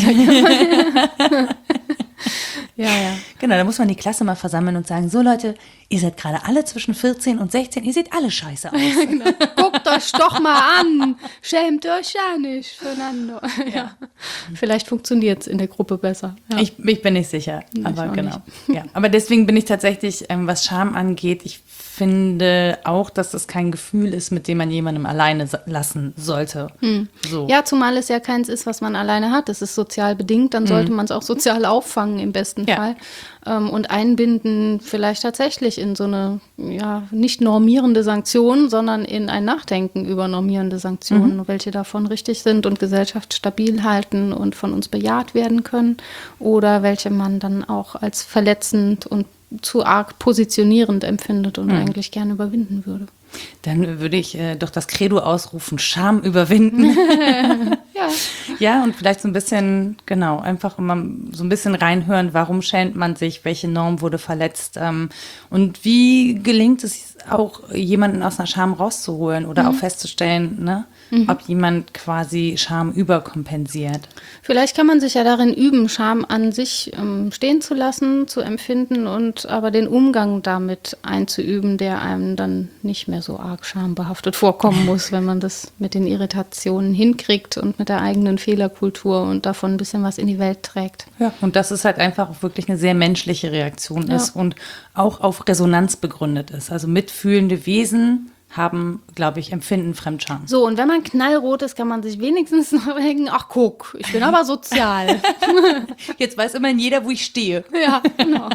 Ja. Genau, da muss man die Klasse mal versammeln und sagen, so Leute, ihr seid gerade alle zwischen 14 und 16, ihr seht alle scheiße aus. Genau. Guckt euch doch mal an. Schämt euch ja nicht füreinander. Ja. Vielleicht funktioniert es in der Gruppe besser. Ja. Ich bin nicht sicher, aber auch genau. Ja. Aber deswegen bin ich tatsächlich, was Scham angeht, ich finde auch, dass das kein Gefühl ist, mit dem man jemandem alleine lassen sollte. So. Ja, zumal es ja keins ist, was man alleine hat. Es ist sozial bedingt, dann sollte man es auch sozial auffangen im besten Ja. Fall. Und einbinden vielleicht tatsächlich in so eine, nicht normierende Sanktion, sondern in ein Nachdenken über normierende Sanktionen, welche davon richtig sind und Gesellschaft stabil halten und von uns bejaht werden können oder welche man dann auch als verletzend und zu arg positionierend empfindet und eigentlich gerne überwinden würde. Dann würde ich doch das Credo ausrufen, Scham überwinden. Ja. Ja, und vielleicht so ein bisschen, genau, einfach immer so ein bisschen reinhören, warum schämt man sich, welche Norm wurde verletzt und wie gelingt es auch, jemanden aus einer Scham rauszuholen oder auch festzustellen, ne, ob jemand quasi Scham überkompensiert. Vielleicht kann man sich ja darin üben, Scham an sich stehen zu lassen, zu empfinden und aber den Umgang damit einzuüben, der einem dann nicht mehr so arg schambehaftet vorkommen muss, wenn man das mit den Irritationen hinkriegt und mit der eigenen Fehlerkultur und davon ein bisschen was in die Welt trägt. Ja, und dass es halt einfach auch wirklich eine sehr menschliche Reaktion ist und auch auf Resonanz begründet ist. Also mitfühlende Wesen haben, glaube ich, empfinden Fremdscham. So, und wenn man knallrot ist, kann man sich wenigstens noch denken, ach guck, ich bin aber sozial. Jetzt weiß immerhin jeder, wo ich stehe. Ja, genau.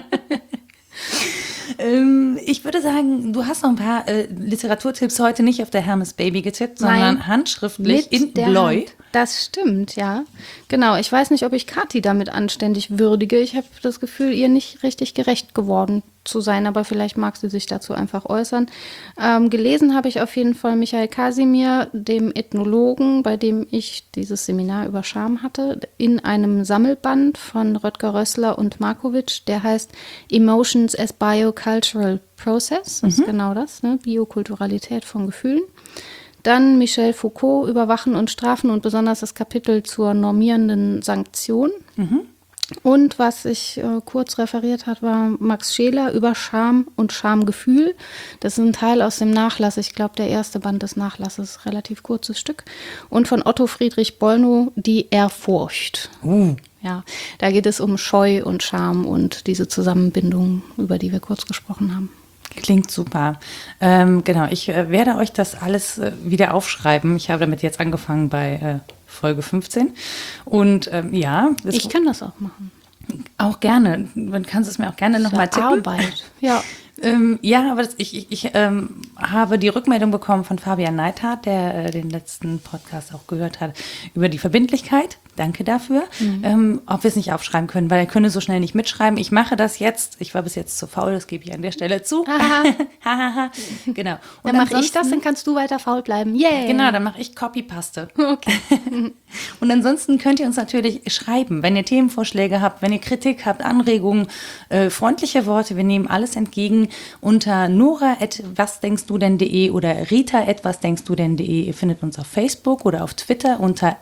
Ich würde sagen, du hast noch ein paar Literaturtipps heute nicht auf der Hermes Baby getippt, sondern Nein, handschriftlich mit in der Bläu. Hand. Das stimmt, ja. Genau, ich weiß nicht, ob ich Kathi damit anständig würdige. Ich habe das Gefühl, ihr nicht richtig gerecht geworden zu sein, aber vielleicht mag sie sich dazu einfach äußern. Gelesen habe ich auf jeden Fall Michael Kasimir, dem Ethnologen, bei dem ich dieses Seminar über Scham hatte, in einem Sammelband von Röttger Rössler und Markowitsch, der heißt Emotions as Biocultural Process. Das ist genau das, ne? Biokulturalität von Gefühlen. Dann Michel Foucault, Überwachen und Strafen und besonders das Kapitel zur normierenden Sanktion. Und was ich kurz referiert hat, war Max Scheler über Scham und Schamgefühl. Das ist ein Teil aus dem Nachlass. Ich glaube, der erste Band des Nachlasses, relativ kurzes Stück. Und von Otto Friedrich Bollnow, Die Ehrfurcht. Ja, da geht es um Scheu und Scham und diese Zusammenbindung, über die wir kurz gesprochen haben. Klingt super. Genau, ich werde euch das alles wieder aufschreiben. Ich habe damit jetzt angefangen bei Folge 15. Und ja. Ich kann das auch machen. Auch gerne. Man kann es mir auch gerne nochmal tippen. Arbeit. Ja. Ja, aber ich habe die Rückmeldung bekommen von Fabian Neithardt, der den letzten Podcast auch gehört hat, über die Verbindlichkeit. Danke dafür. Ob wir es nicht aufschreiben können, weil er könne so schnell nicht mitschreiben. Ich mache das jetzt. Ich war bis jetzt zu faul, das gebe ich an der Stelle zu. Genau. Und Dann mache ich das, dann kannst du weiter faul bleiben. Yeah. Genau, dann mache ich Copy-Paste. Okay. Und ansonsten könnt ihr uns natürlich schreiben, wenn ihr Themenvorschläge habt, wenn ihr Kritik habt, Anregungen, freundliche Worte. Wir nehmen alles entgegen unter nora@wasdenkstudenn.de oder rita@wasdenkstudenn.de. Ihr findet uns auf Facebook oder auf Twitter unter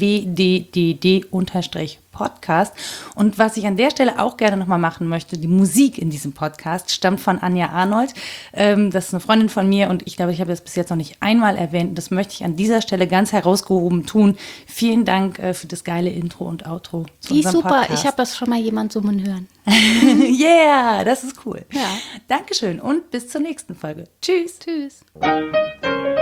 @wddd_podcast. Und was ich an der Stelle auch gerne nochmal machen möchte, die Musik in diesem Podcast stammt von Anja Arnold. Das ist eine Freundin von mir und ich glaube, ich habe das bis jetzt noch nicht einmal erwähnt. Das möchte ich an dieser Stelle ganz herausgehoben tun. Vielen Dank für das geile Intro und Outro zu Die ist unserem super. Podcast. Ich habe das schon mal jemand summen hören. Yeah, das ist cool. Ja. Dankeschön und bis zur nächsten Folge. Tschüss. Tschüss.